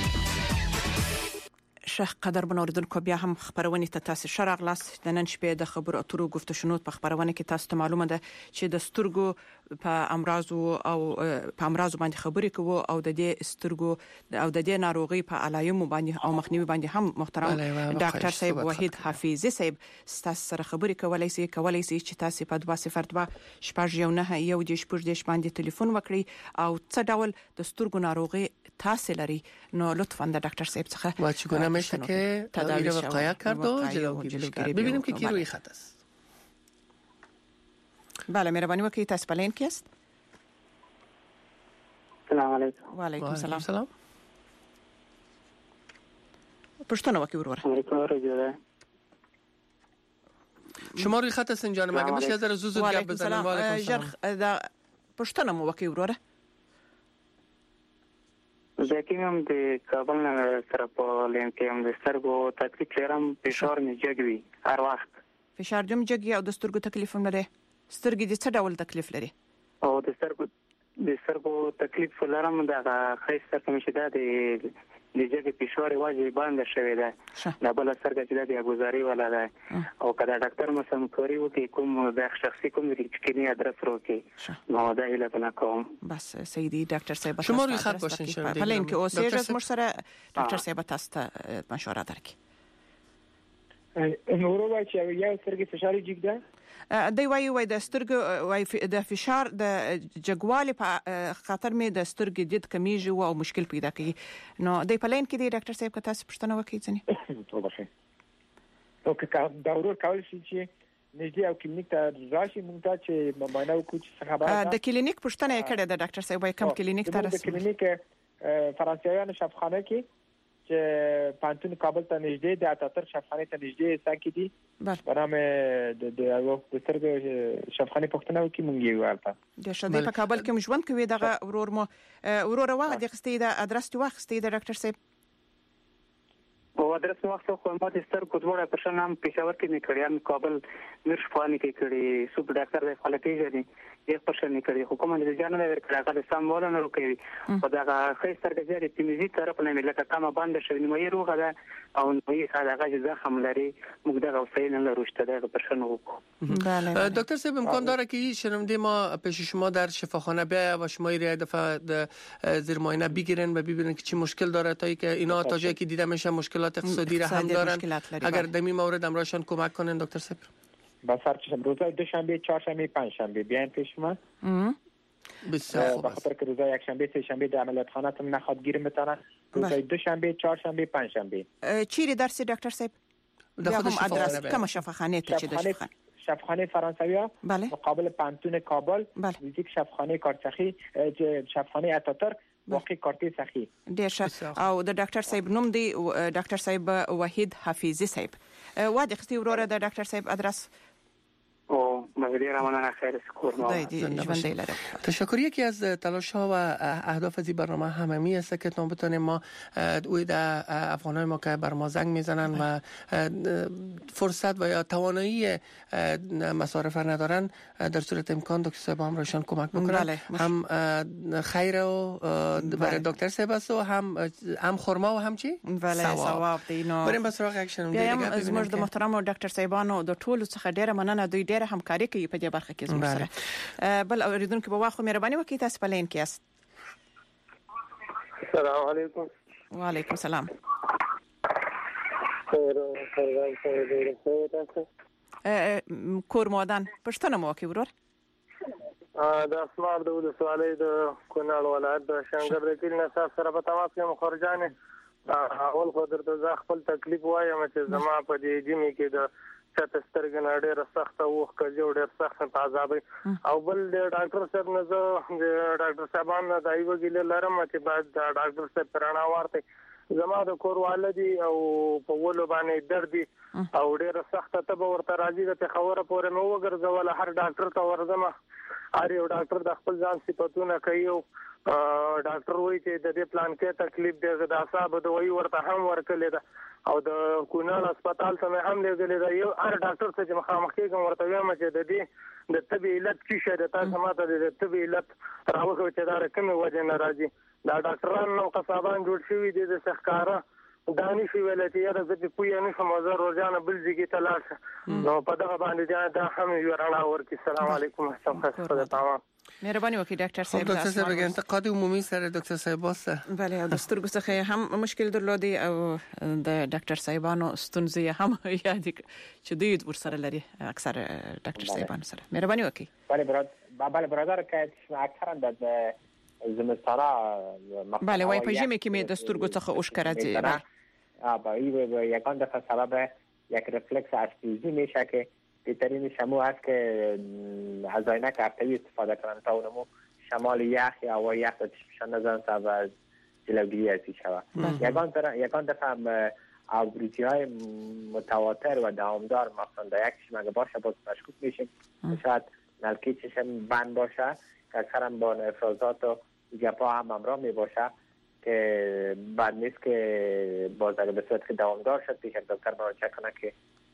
شیخ قدر بنوردونکو بیا هم خبرونه ته تاسو شرق لاس د نن شپې د خبرو اترو گفت شنود په خبرونه کې تاسو ته معلومه ده چې د سترګو په امراضو او په امراضو باندې خبرې کوو او د دې سترګو او د دې ناروغي په علایمو باندې او مخنیوي باندې هم محترم ډاکټر صاحب وحید حفیظی صاحب تاسو سره خبرې کولای شي چې تاسو په 2002 شپږ یو نه یو د شپږ د باندې ټلیفون وکړي او څه ډول د سترګو ناروغي تاسو لري نو لطفا د ډاکټر صاحب څخه و چگونه میشه که تداوی رو وقایع کرد و جلوگیریش کرد. ببینیم که کی روی خط است. بله مهربانی وکړئ. تاسو په لین کې است؟ سلام علیکم. و علیکم سلام. پښتنه وکړئ وروره. شما روی خط هستین جانم، اگه میشه از زود گپ بزنیم. و علیکم سلام. پښتنه مو وکړئ وروره. زکیم هم د کابل نه سره په لین کې هم د سترګو تکلیف لرم، فشار مې جګوي هر وخت. فشار دې جګي او د سترګو تکلیف هم لري. سترګې دې څه ډول تکلیف لري؟ او د سترګو تکلیف لرم د خیسته کوم شي د جګي فشار واجب باندې شوی ده. د بل سترګې چې د غوزاري ولا ده او کله ډاکټر مو سم کوي وکي کوم د شخصي کوم کلینیک ادرس وروکي نو دا هیله کنه کوم. بس سیدی ډاکټر صاحب شما روی خط باشین. شما په لین کې اوسئ از مر سره ډاکټر صاحب تاسو ته مشوره درکړي. نورو وای چې یو سترګې فشار جګ دی وای د سترګو وای د فشار د جګوالي په خاطر مې د سترګې دید کمیږي او مشکل پیدا کوي. نو د پلان کې دی ډاکټر صاحب که تاسو پښتنه وکړئ ځنی ټول بخیر. او که ضرور کول شي چې نږدې او کلینیک ته راشي مونږ ته چې معاینه وکړو چې خبره د کلینیک پښتنه کړه د ډاکټر صاحب وای کوم کلینیک ته رسېږي؟ د کلینیک فرانسویانو شفاخانه کې چې پانتون کابل ته نږدې د اتاتر شفاخانه ته نږدې ساکي دي. برنامه د سترګو شفاخانه پښتنه وکي مونږ یې ورته د شدې په کابل کې مجوند کوي دغه ورور واه د خستې د ادرس ته وخت د ډاکټر صاحب او ادرس وخت خو ما د سترګو دوه پرشن هم پېښور کې نکړیان کابل نور شفاخانه کې کړي سوپ ډاکټر د خلک یې یک پرشن نکړي حکومت د ځان نه ورکړه هغه سم ولا نه کوي او دا خېستر کې زیات تیمزي طرف نه ملکه کما باندې شوی نو یې روغه ده او نو یې هغه زخم لري موږ دغه وسایل نه لروشته ده پرشن وکړو. بله دکتر صاحب امکان داره که شنونده ما پیش شما در شفاخانه بیاید و شما یه دفعه زیر معاینه بگیرن و ببینن که چی مشکل داره تا اینکه اینا تا جایی که دیده میشه مشکلات اقتصادی را هم دارن اگر در این مورد امرایشان کمک کنن دکتر صاحب. بسیار چشم روزهای دوشنبه، چهارشنبه، پنجشنبه بیاین پیش من. بسیار خوب. بخاطر که روزهای یکشنبه، سه‌شنبه در عملیات خانه تون نخواد گیرم بتونن. روزهای دوشنبه، چهارشنبه، پنجشنبه. چیری درسی دکتر صاحب؟ در خود شفاخانه. کم شفاخانه تو چی داشت؟ شفاخانه فرانسویا مقابل پانتون کابل نزدیک شفاخانه کارسخی شفاخانه اتاتورک واقع کارتی سخی. دیشه او د ډاکټر صاحب نوم دی ډاکټر صاحب وحید حفیظی صاحب. واده خستی وروره د ډاکټر صاحب ادرس او مدیر مننه خیر کورما تشکر. یکی از تلاش ها و اهداف از این برنامه هممی است که تون بتونیم ما اوید افغانای ما که بر ما زنگ میزنن و فرصت و یا توانایی مصارف ندارن در صورت امکان دکتر صاحب هم روشان کمک بکنن. هم خیر و برای دکتر صاحب است و هم خرما و هم چی؟ ثواب دینو. بریم به سراغ یک شنونده دیگه. از مرد محترم او ډاکټر صاحبانو د ټولو څخه ډیره مننه، دوی ډیره همکاري کوي په دې برخه کې زموږ سره. بل اوریدونکو به واخو مهرباني وکړئ، تاسو په لین کې یاست. السلام علیکم. وعلیکم السلام. کورمادان پښتنه مو کې ورور د اسمار د ولسوالۍ د کونړ ولایت د شنګر وکیل نصاب سره په تماس کې مخرجانه اول خو درته خپل تکلیف وایم چې زما په دې جمی کې د ستسترګن ډېر سخت او ښکجو ډېر سخت عذاب او بل د ډاکټر صاحب نه د ډاکټر صاحبان نه دای وګیل لرم چې بعد د ډاکټر صاحب پرانا ورته زما د کور والدي او په ولو باندې درد او ډېر سخت ته ورته راځي د خبره پورې نو وګرځول هر ډاکټر ته ورځم هر یو ډاکټر د خپل ځان صفاتونه کوي او ډاکټر وایي چې د دې پلان کې تکلیف دی د اعصاب د وایي ورته هم ورکړل ده او د کونړ هسپتال ته هم لګلې ده. یو هر ډاکټر څخه مخامخ کېږم ورته وایم چې د دې د طبي علت کې شه د تاسو ماته د طبي علت راوخو چې دا کومه وجه نه راځي. دا ډاکټران نو قصابان جوړ شوی دي د سخکاره دانی شي ولته یا د پوی نه سمزر ورجانه بل ځګی تلاش نو په دغه باندې دا هم یو رڼا ورکړي. السلام علیکم ورحمت الله. مهرباني وکړئ ډاکټر صاحب. دکتر صاحب اگه انتقاد عمومی سره دکتر صاحب واسه بله د سترګو څخه هم مشکل درلودي او د ډاکټر صاحبانو ستونزې هم یاد چې دوی ورسره لري اکثر ډاکټر صاحبانو سره. مهرباني وکړئ. بله برادر که اکثرا د زمستانه بله وای په ژمي کې مې د سترګو څخه اوښکه راځي. با یکان دفعه سبب یک رفلکس اشتیزی میشه که بهترین شمو است که از عینک هفته‌ای استفاده کنند تا اونمو شمال یخ یا هوای یخ دستشان نزن تا و جلوگیری از این شود. یکان دفعه آبروزی های متواتر و دوامدار مثلا در یک چشم اگه باشه باز مشکوک میشیم شاید نلکه چشم بند باشه که اکثر هم با افرازات و گپا هم همراه می باشه که بعد نیست که باز اگه به صورت که دوامدار شد پیش دکتر مراجعه کنه که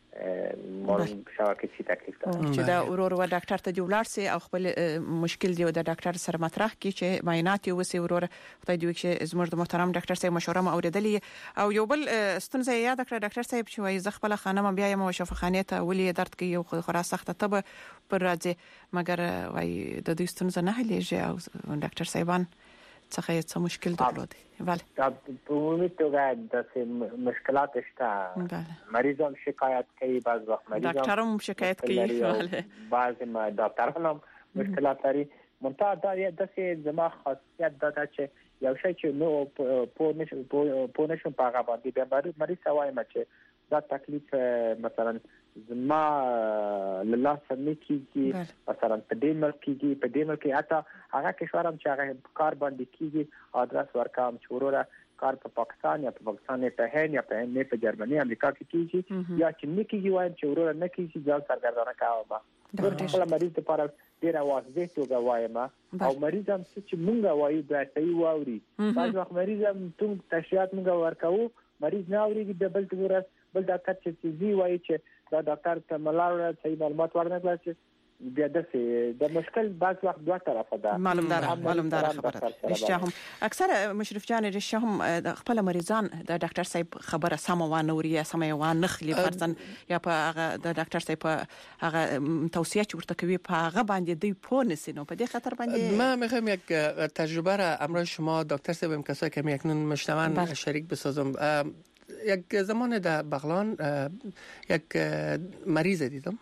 معلوم شوه که چی تکلیف داره چې دا ورور و ډاکټر ته جوړار سي او خپل مشکل دی د ډاکټر سره مطرح کی چې معاینات یې وسی ورور خدای دې چې زموږ د محترم ډاکټر صاحب مشوره مو اوریدلې او یو بل ستونزه یاد کړ ډاکټر صاحب چې وایي ز خپل خانم بیا یم شفاخانه ته ولې درد کوي او خورا سخته تب پر راځي مګر وایي د دې ستونزه نه حلېږي او ډاکټر صاحبان څخه څه مشکل درلودي. بله په عمومي توګه د مشکلات شته مریض هم شکایت کوي بعض وخت مریض ډاکټر هم شکایت کوي بله بعض ډاکټران هم مشکلات لري منتها دا د زما خاصیت دا چې یو شی چې نو په نشم په هغه باندې بیا مریض وایم چې دا تکلیف مثلا زما لاله سمې کیږي مثلا په دې ملک کې حتی هغه کشورم چې هغه کار باندې کیږي آدرس ورکام چې وروره کار په پاکستان یا په پاکستان په هند یا په جرمني امریکا کې کیږي یا چې نه کیږي وایم چې وروره نه کیږي ځان سرګردانه کوم ټول مریض لپاره ډیر واضح توګه وایم او مریض هم چې مونږ وایو دا صحیح واوري بعض وخت مریض هم څنګه تشریحات مونږ ورکاو مریض نه اوري د بل ډاکټر چې زی وایي چې دا ډاکټر ته ملار صحیح معلومات ورنکړي چې بیا د مشکل بعض وخت دوه طرفه ده معلوم دار خبره رښتیا هم اکثر مشرف جان رښتیا هم خپل مریضان د ډاکټر صاحب خبره سم و نه وري سم و نه خلی فرضاً یا په هغه د ډاکټر صاحب هغه توصیه چې ورته کوي په هغه باندې دی پونس نو په دې خاطر باندې ما میخوام یک تجربه را امروز شما دکتر صاحب کسایی که میکنن مشتمن شریک بسازم. یک زمان در بغلان یک مریض دیدم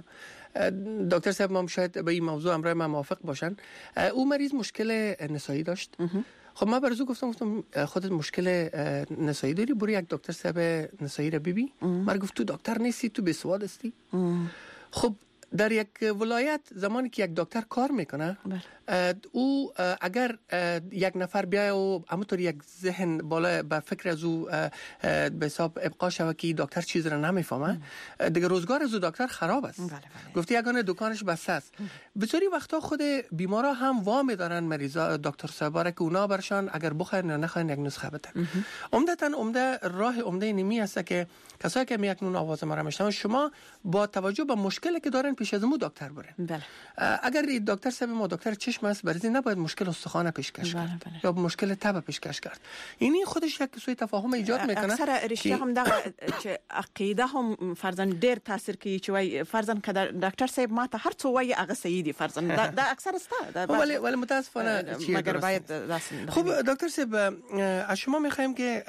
دکتر صاحب ما شاید به این موضوع امروز ما موافق باشن. او مریض مشکل نسایی داشت. خب ما برزو گفتم خودت مشکل نسایی داری برو یک دکتر صاحب نسایی را ببین. من گفت تو دکتر نیستی تو بیسواد هستی. خب در یک ولایت زمانی که یک دکتر کار میکنه او اگر یک نفر بیاید و همونطور یک ذهن بالا به فکر از او به حساب ابقا شود که دکتر چیز را نمیفهمه، دیگه روزگار از دکتر خراب است. گفتی یگانه دکانش بسته است. بسیاری وقتا خود بیمارا هم وامی دارن مریضا دکتر صاحبا که اونا برشان اگر بخواین یا نخواین یک نسخه بدن. عمده راه عمده نمی است که کسایی که یک نون آواز ما را میشنون شما با توجه به مشکلی که دارن پیش از مو دکتر برین. اگر دکتر صاحب ما دکتر چشم است برای نباید مشکل استخوان پیشکش کرد یا مشکل تب پیشکش کرد. اینی خودش یک سوء تفاهم ایجاد میکنه. اکثر رشته هم دغه چې عقیده هم فرضاً ډیر تاثیر کوي چې وای فرضاً کده دکتر صاحب ما ته هر څو وای هغه صحیح دي فرضاً دا اکثر است. ولی متاسفانه مگر باید خب دکتر صاحب از شما میخوایم که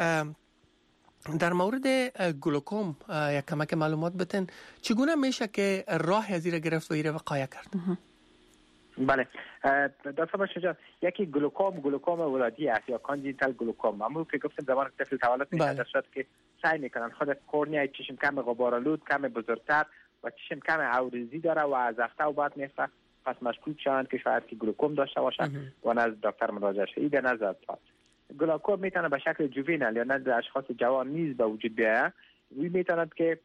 در مورد گلوکوم یک کمک معلومات بتن چگونه میشه که راه از این گرفت و این وقایع کرد؟ بله دکتر باشجان یکی گلوکوم ولادی است یا کانجنیتال گلوکوم. همون که گفتم زمان طفل تولد میشه در صورت که سعی میکنن خود کورنیا چشم کم غبارآلود کم بزرگتر و چشم کم عوضی داره و از هفته بعد میفته پس مشکوک شوند که شاید که گلوکوم داشته باشن و نزد دکتر مراجعه شوند. در نظر گلوکوم میتونه به شکل جوینال یا نزد اشخاص جوان نیز به وجود بیاید. وی میتواند که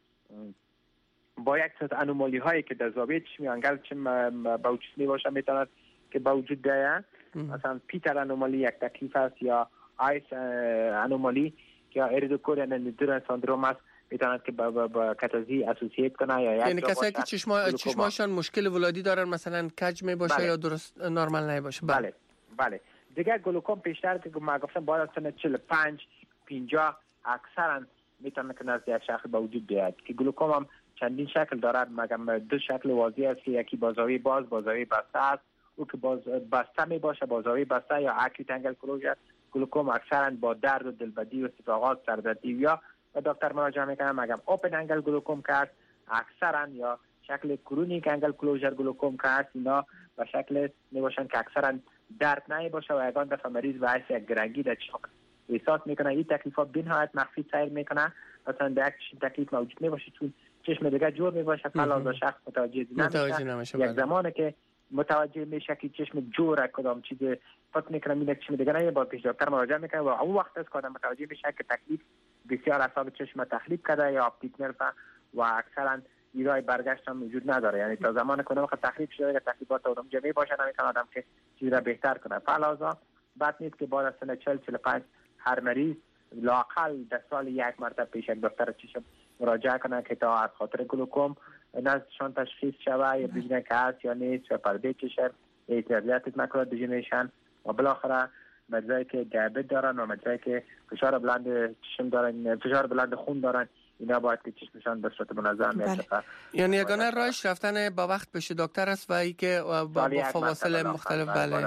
با یک سری انومالی هایی که در زاویه چشمی انگل چشم به وجود میباشه میتواند که به وجود بیاید. مثلا پیتر انومالی یک تکلیف است یا آیس انومالی یا اریدوکوریا نندورن سندروم است میتواند که با کاتازی اسوسییت کنه یا یعنی کسایی که چشماشان مشکل ولادی دارن مثلا کج میباشه یا درست نرمال نمیباشه. بله دیگه گلوکوم بیشتر که ما گفتم باید از سن 45 50 اکثرا میتونه که نزد یک شخص به وجود بیاد که گلوکوم هم چندین شکل دارد مگر دو شکل واضح است که یکی با زاویه باز با زاویه بسته است. او که باز بسته می باشه با زاویه بسته یا اکیوت انگل کلوژر. گلوکوم اکثرا با درد و دلبدی و استفراغات سردردی یا به دکتر مراجعه میکنن مگر اوپن انگل گلوکوم کرد اکثرا یا شکل کرونیک انگل کلوژر گلوکوم کرد اینا به شکل میباشن که اکثرا درد نمی باشه و یگان دفعه مریض باعث یک گرنگی در چشم احساس میکنه. این تکلیفات به نهایت مخفی سیر میکنه. مثلا در یک تکلیف موجود میباشه چون چشم دیگه جور میباشه فلازا شخص متوجه نمیشه. یک زمانی که متوجه میشه که چشم جوره کدام چیز فکر میکنه این چشم دیگه نه با پیش دکتر مراجعه میکنه و اون وقت است که آدم متوجه میشه که تکلیف بسیار اعصاب چشم تخریب کرده یا اپتیک نرو و اکثرا ایرای برگشت هم وجود نداره. یعنی تا زمان که وقت تخریب شده که تخریبات اون جمعی باشه نمیتونه آدم که چیز را بهتر کنه. فلازا بعد نیست که بعد از سن 40 45 هر مریض لااقل در سال یک مرتبه پیش یک دکتر چشم مراجعه کنه که تا از خاطر گلوکوم نزدشان تشخیص شوه یا ببینن که هست یا نیست و پرده چشم احتیاجات ماکولار دیژنریشن و بالاخره مریضایی که دیابت دارن و مریضایی که فشار بلند چشم دارن فشار بلند خون دارن اینا باید که چشمشان به صورت منظم میشه. یعنی یگانه راهش رفتن با وقت پیش دکتر است و ای که با فواصل مختلف.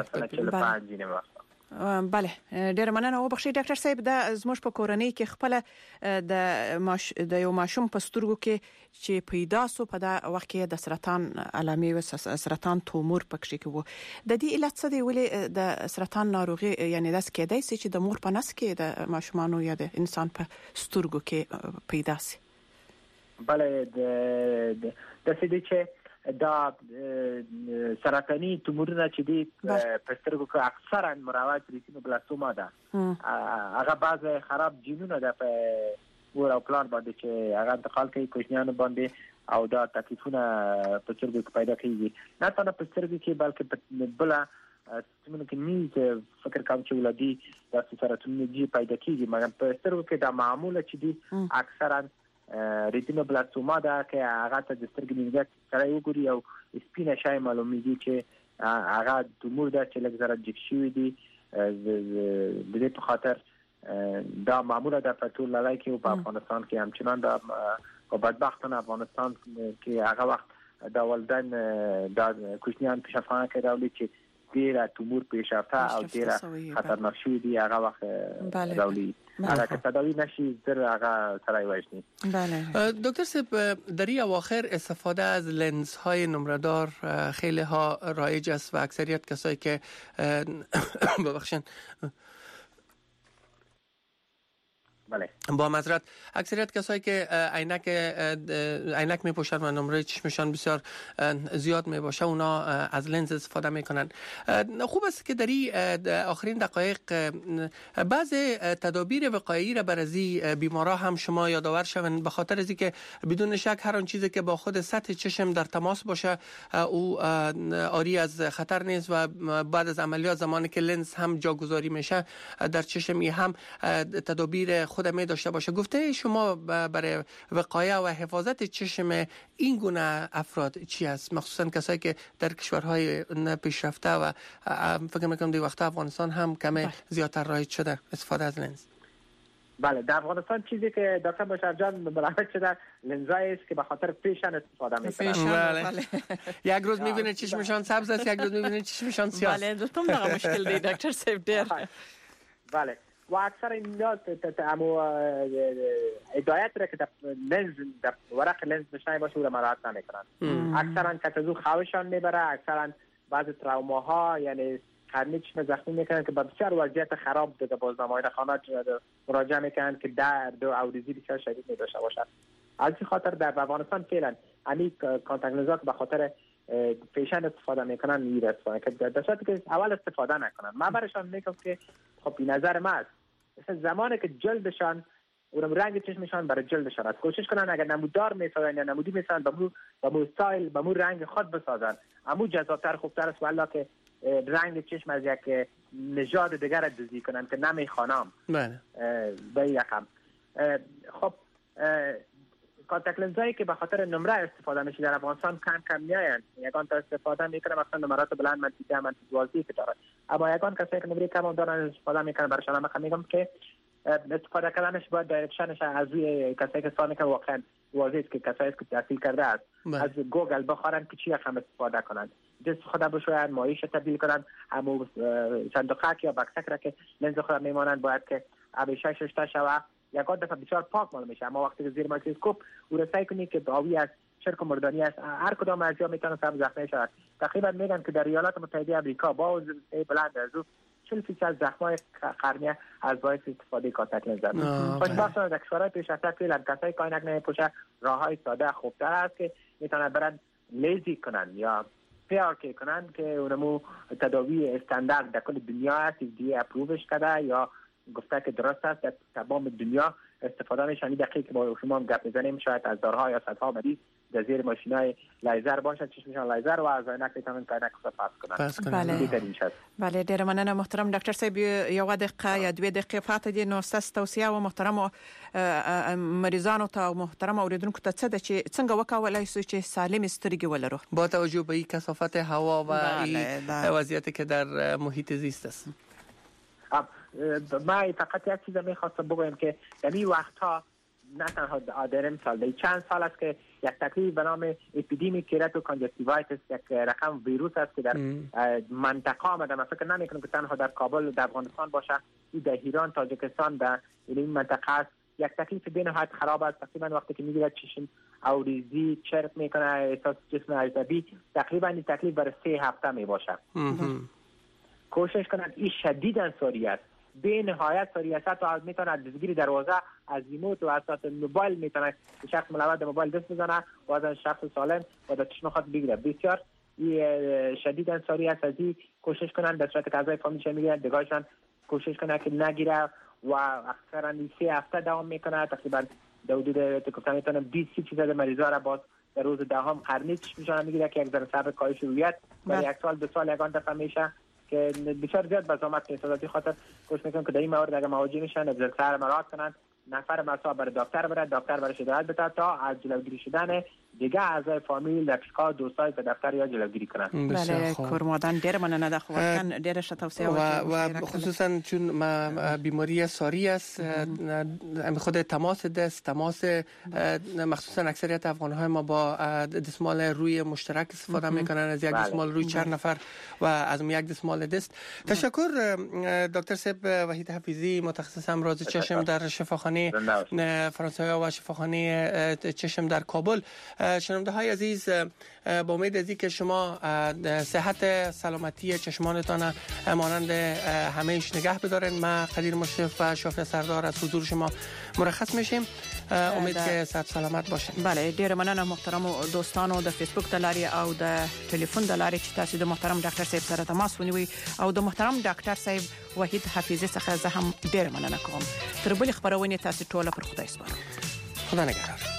بله ډیر مننه. او بخښي ډاکټر صاحب دا زموږ په کورنۍ کې خپل د یو ماشوم په سترګو کې چې پیدا سو په دا وخت کې د سرطان علامې و سرطان تومور پکې کې وو. د دې علت څه دی ولې د سرطان ناروغي یعنی داس کېدای شي چې د مور په نس کې د ماشومانو یا د انسان په سترګو کې پیدا شي؟ بله د سې دي چې دا سرطانی تومورونه چې دي په سترګو کې اکثرا مروج ریتینوبلاستوما ده. هغه بعض خراب جینونه ده په ور او پلان باندې چې هغه انتقال کوي کوچنیانو باندې او دا تکلیفونه په سترګو کې پیدا کیږي. نه تنها په سترګو کې بلکې په بل څه کې نیز فکر کوم چې ولادي د سرطاني پیدا کیږي مګر په سترګو کې دا معموله چې دي اکثرا ریتینوبلاستوما ده که هغه ته د سترګې نیمګړتیا سره وګوري او سپینه شای معلومیږي چې هغه تومور ده چې لږ ذره جګ شوی دي. د دې په خاطر دا معموله ده په ټول لړۍ کې او په افغانستان کې همچنان دا او بدبختانه افغانستان کې هغه وخت دا والدین دا کوچنیان په شفاخانه کې راولي چې ډیره تومور پیش رفته او ډیره خطرناک شوی دي هغه وخت راولي. اگر که تداوی نشی در هغه سرای وجنی. بله دکتر صاحب در این اواخر استفاده از لنز های نمره‌دار خیلی ها رایج است و اکثریت کسایی که بله. با معذرت اکثریت کسایی که عینک میپوشن و نمره چشمشان بسیار زیاد میباشه اونا از لنز استفاده میکنن. خوب است که در آخرین دقایق بعض تدابیر وقایعی را برای بیمارا هم شما یادآور شوند، به خاطر از اینکه بدون شک هر آن چیزی که با خود سطح چشم در تماس باشه او آری از خطر نیست و بعد از عملیات زمانی که لنز هم جاگذاری میشه در چشم هم تدابیر خود می داشته باشه. گفته شما برای وقایع و حفاظت چشم این گونه افراد چی است، مخصوصا کسایی که در کشورهای پیشرفته و فکر میکنم دی وقت افغانستان هم کمی زیادتر رایج شده استفاده از لنز؟ بله، در افغانستان چیزی که دکتر بشار جان ملاحظه شده لنزایی است که به خاطر پیشن استفاده میکنن. بله. یک روز میبینه چشمشان سبز است، یک روز میبینه چشمشان سیاه است. بله، دوستم دغه مشکل دی دکتر صاحب دیر. بله، و اکثر اینا هدایت را که در لنز در ورق لنز نشانه باشه او را مراعات نمیکنن. اکثرا کتازو خوابشان میبره، اکثرا بعض تروماها یعنی قرنی چشم زخمی میکنن که با بسیار وضعیت خراب دیگه بازنمایی خانه مراجعه میکنن که درد و عوریضی بسیار شدید میداشته باشد. از این خاطر در افغانستان فعلا همین کانتاکت لنزها که به خاطر پیشن استفاده میکنن میرسونه که در صورتی که اول استفاده نکنن. من برشان میگم که خب این نظر من است، مثل زمانی که جلدشان اونم رنگ چشمشان برای جلدشان است، کوشش کنن اگر نمودار میسازن یا نمودی میسازن با مو استایل با مو رنگ خود بسازن، امو جذابتر خوبتر است والله که رنگ چشم از یک نژاد دیگر دوزی کنن که نمیخوانم. بله. به یکم خب کانتاکت لنزایی که به خاطر نمره استفاده میشه در افغانستان کم میاین، یگان تا استفاده میکنه مثلا نمرات بلند منفی 10 منفی 12 که داره، اما یگان کسایی که نمره کم دارن استفاده میکنن برشان من میگم که استفاده کردنش باید دایرکشنش از روی کسایی که سانی که واقعا واضحه که کسایی که تحصیل کرده است از گوگل بخورن که چی هم استفاده کنن، دست خود بشوین مایش تبدیل کنن، همو صندوقک یا بکسک را که لنز خود میمانند باید که همیشه شسته شوه، یکان دفعه بسیار پاک معلوم میشه، اما وقتی که زیر میکروسکوپ او را سعی کنید که آبی از چرک و مردانی است هر کدام از جا میتونه سبز زخمی شود. تقریبا میگن که در ایالات متحده آمریکا با بلند از 40% از زخمای قرنیه از باعث استفاده کانتاکت لنز است. خوشبختانه در کشورهای پیشرفته فعلا کسایی که عینک نمیپوشن راههای ساده خوبتر است که میتونن برن لیزی کنن یا پیارکی کنن که اونمو تداوی استاندارد در کل دنیا است، دی اپرووش کرده یا گفته که درست است در تمام دنیا استفاده میشن. دقیقی که با شما هم گپ میزنیم شاید از دارها یا صدها مریض در زیر ماشینای لیزر باشد، چشمشان لیزر و از عینک میتونن که عینک پاس کنن. بله ډیر مننه محترم ډاکټر صاحب، یو دقیقه یا 2 دقیقې پاتې دي، نو ستاسو توصیه او محترم مریضانو ته او محترم اوریدونکو ته څه ده چې څنګه وکولای شو چې سالم سترګې ولرو با توجه به این کثافت هوا و این وضعیتی که در محیط زیست است؟ ما فقط یک چیز میخواستم بگویم که در این وقتها نه تنها در امسال در چند سال است که یک تکلیف به نام اپیدمی کیراتو کانجکتیوایتس یک رقم ویروس است که در منطقه آمده. من فکر نمیکنم که تنها در کابل و در افغانستان باشه، این در ایران، تاجیکستان در این منطقه است. یک تکلیف به نهایت خراب است. تقریبا وقتی که میگیره چشم اوریزی چرک میکنه، احساس جسم اجنبی، تقریبا این تکلیف برای 3 هفته میباشه. کوشش کنند این شدیداً ساری است، به نهایت ساری است و میتونه دستگیری دروازه از ریموت و از موبایل میتونه شخص ملوث به موبایل دست بزنه و از شخص سالم و در چشم خود بگیره. بسیار شدیداً ساری است. از این کوشش کنند در صورت که اعضای فامیلش میگیرن دگاهشان کوشش کنند که نگیره و اکثرا این 3 هفته دوام میکنه. تقریبا در حدود گفتم میتونم 20-30% مریضا را باز در روز دهم قرنی چشمشان میگیره که یک ذره صبر کاهش رویت برای 1 سال 2 سال یگان دفعه میشه که بسیار زیاد بزامت نیست. از این خاطر کوشش میکنم که در این مورد اگر مواجه میشن از سر مراعات کنن، نفر مسئول برای دکتر بره، دکتر برای هدایت بده تا از جلوگیری شدن دیگه اعضای فامیل، رفیقا، دوستای به دفتر یا جلوگیری کنن. بله کورمادان ډیر مننه د خوښتن ډیر ښه توصیه و خصوصا چون ما بیماری ساری است، خود تماس دست، تماس مخصوصا اکثریت افغان‌های ما با دستمال روی مشترک استفاده میکنن، از یک دستمال روی 4 نفر و از یک دستمال دست. تشکر دکتر صاحب وحید حفیظی، متخصص امراض چشم در شفاخانه شفاخانه فرانسوی و شفاخانه چشم در کابل. شنونده های عزیز، با امید از که شما صحت سلامتی چشمانتان مانند همیشه نگه بدارین. ما قدیر مشرف و شافی سردار از حضور شما مرخص میشیم. امید که صحت سلامت باشین. بله، ډیر مننه محترم دوستانو د فیسبوک د لارې او د ټلیفون د لارې چې تاسو د محترم ډاکټر صاحب سره تماس ونیوي او د محترم ډاکټر صاحب وحید حفیظی څخه زه هم ډیر مننه کوم. تر بلې خبرونه تاسو ټول پر خدای سپارم. خدا نگهدار.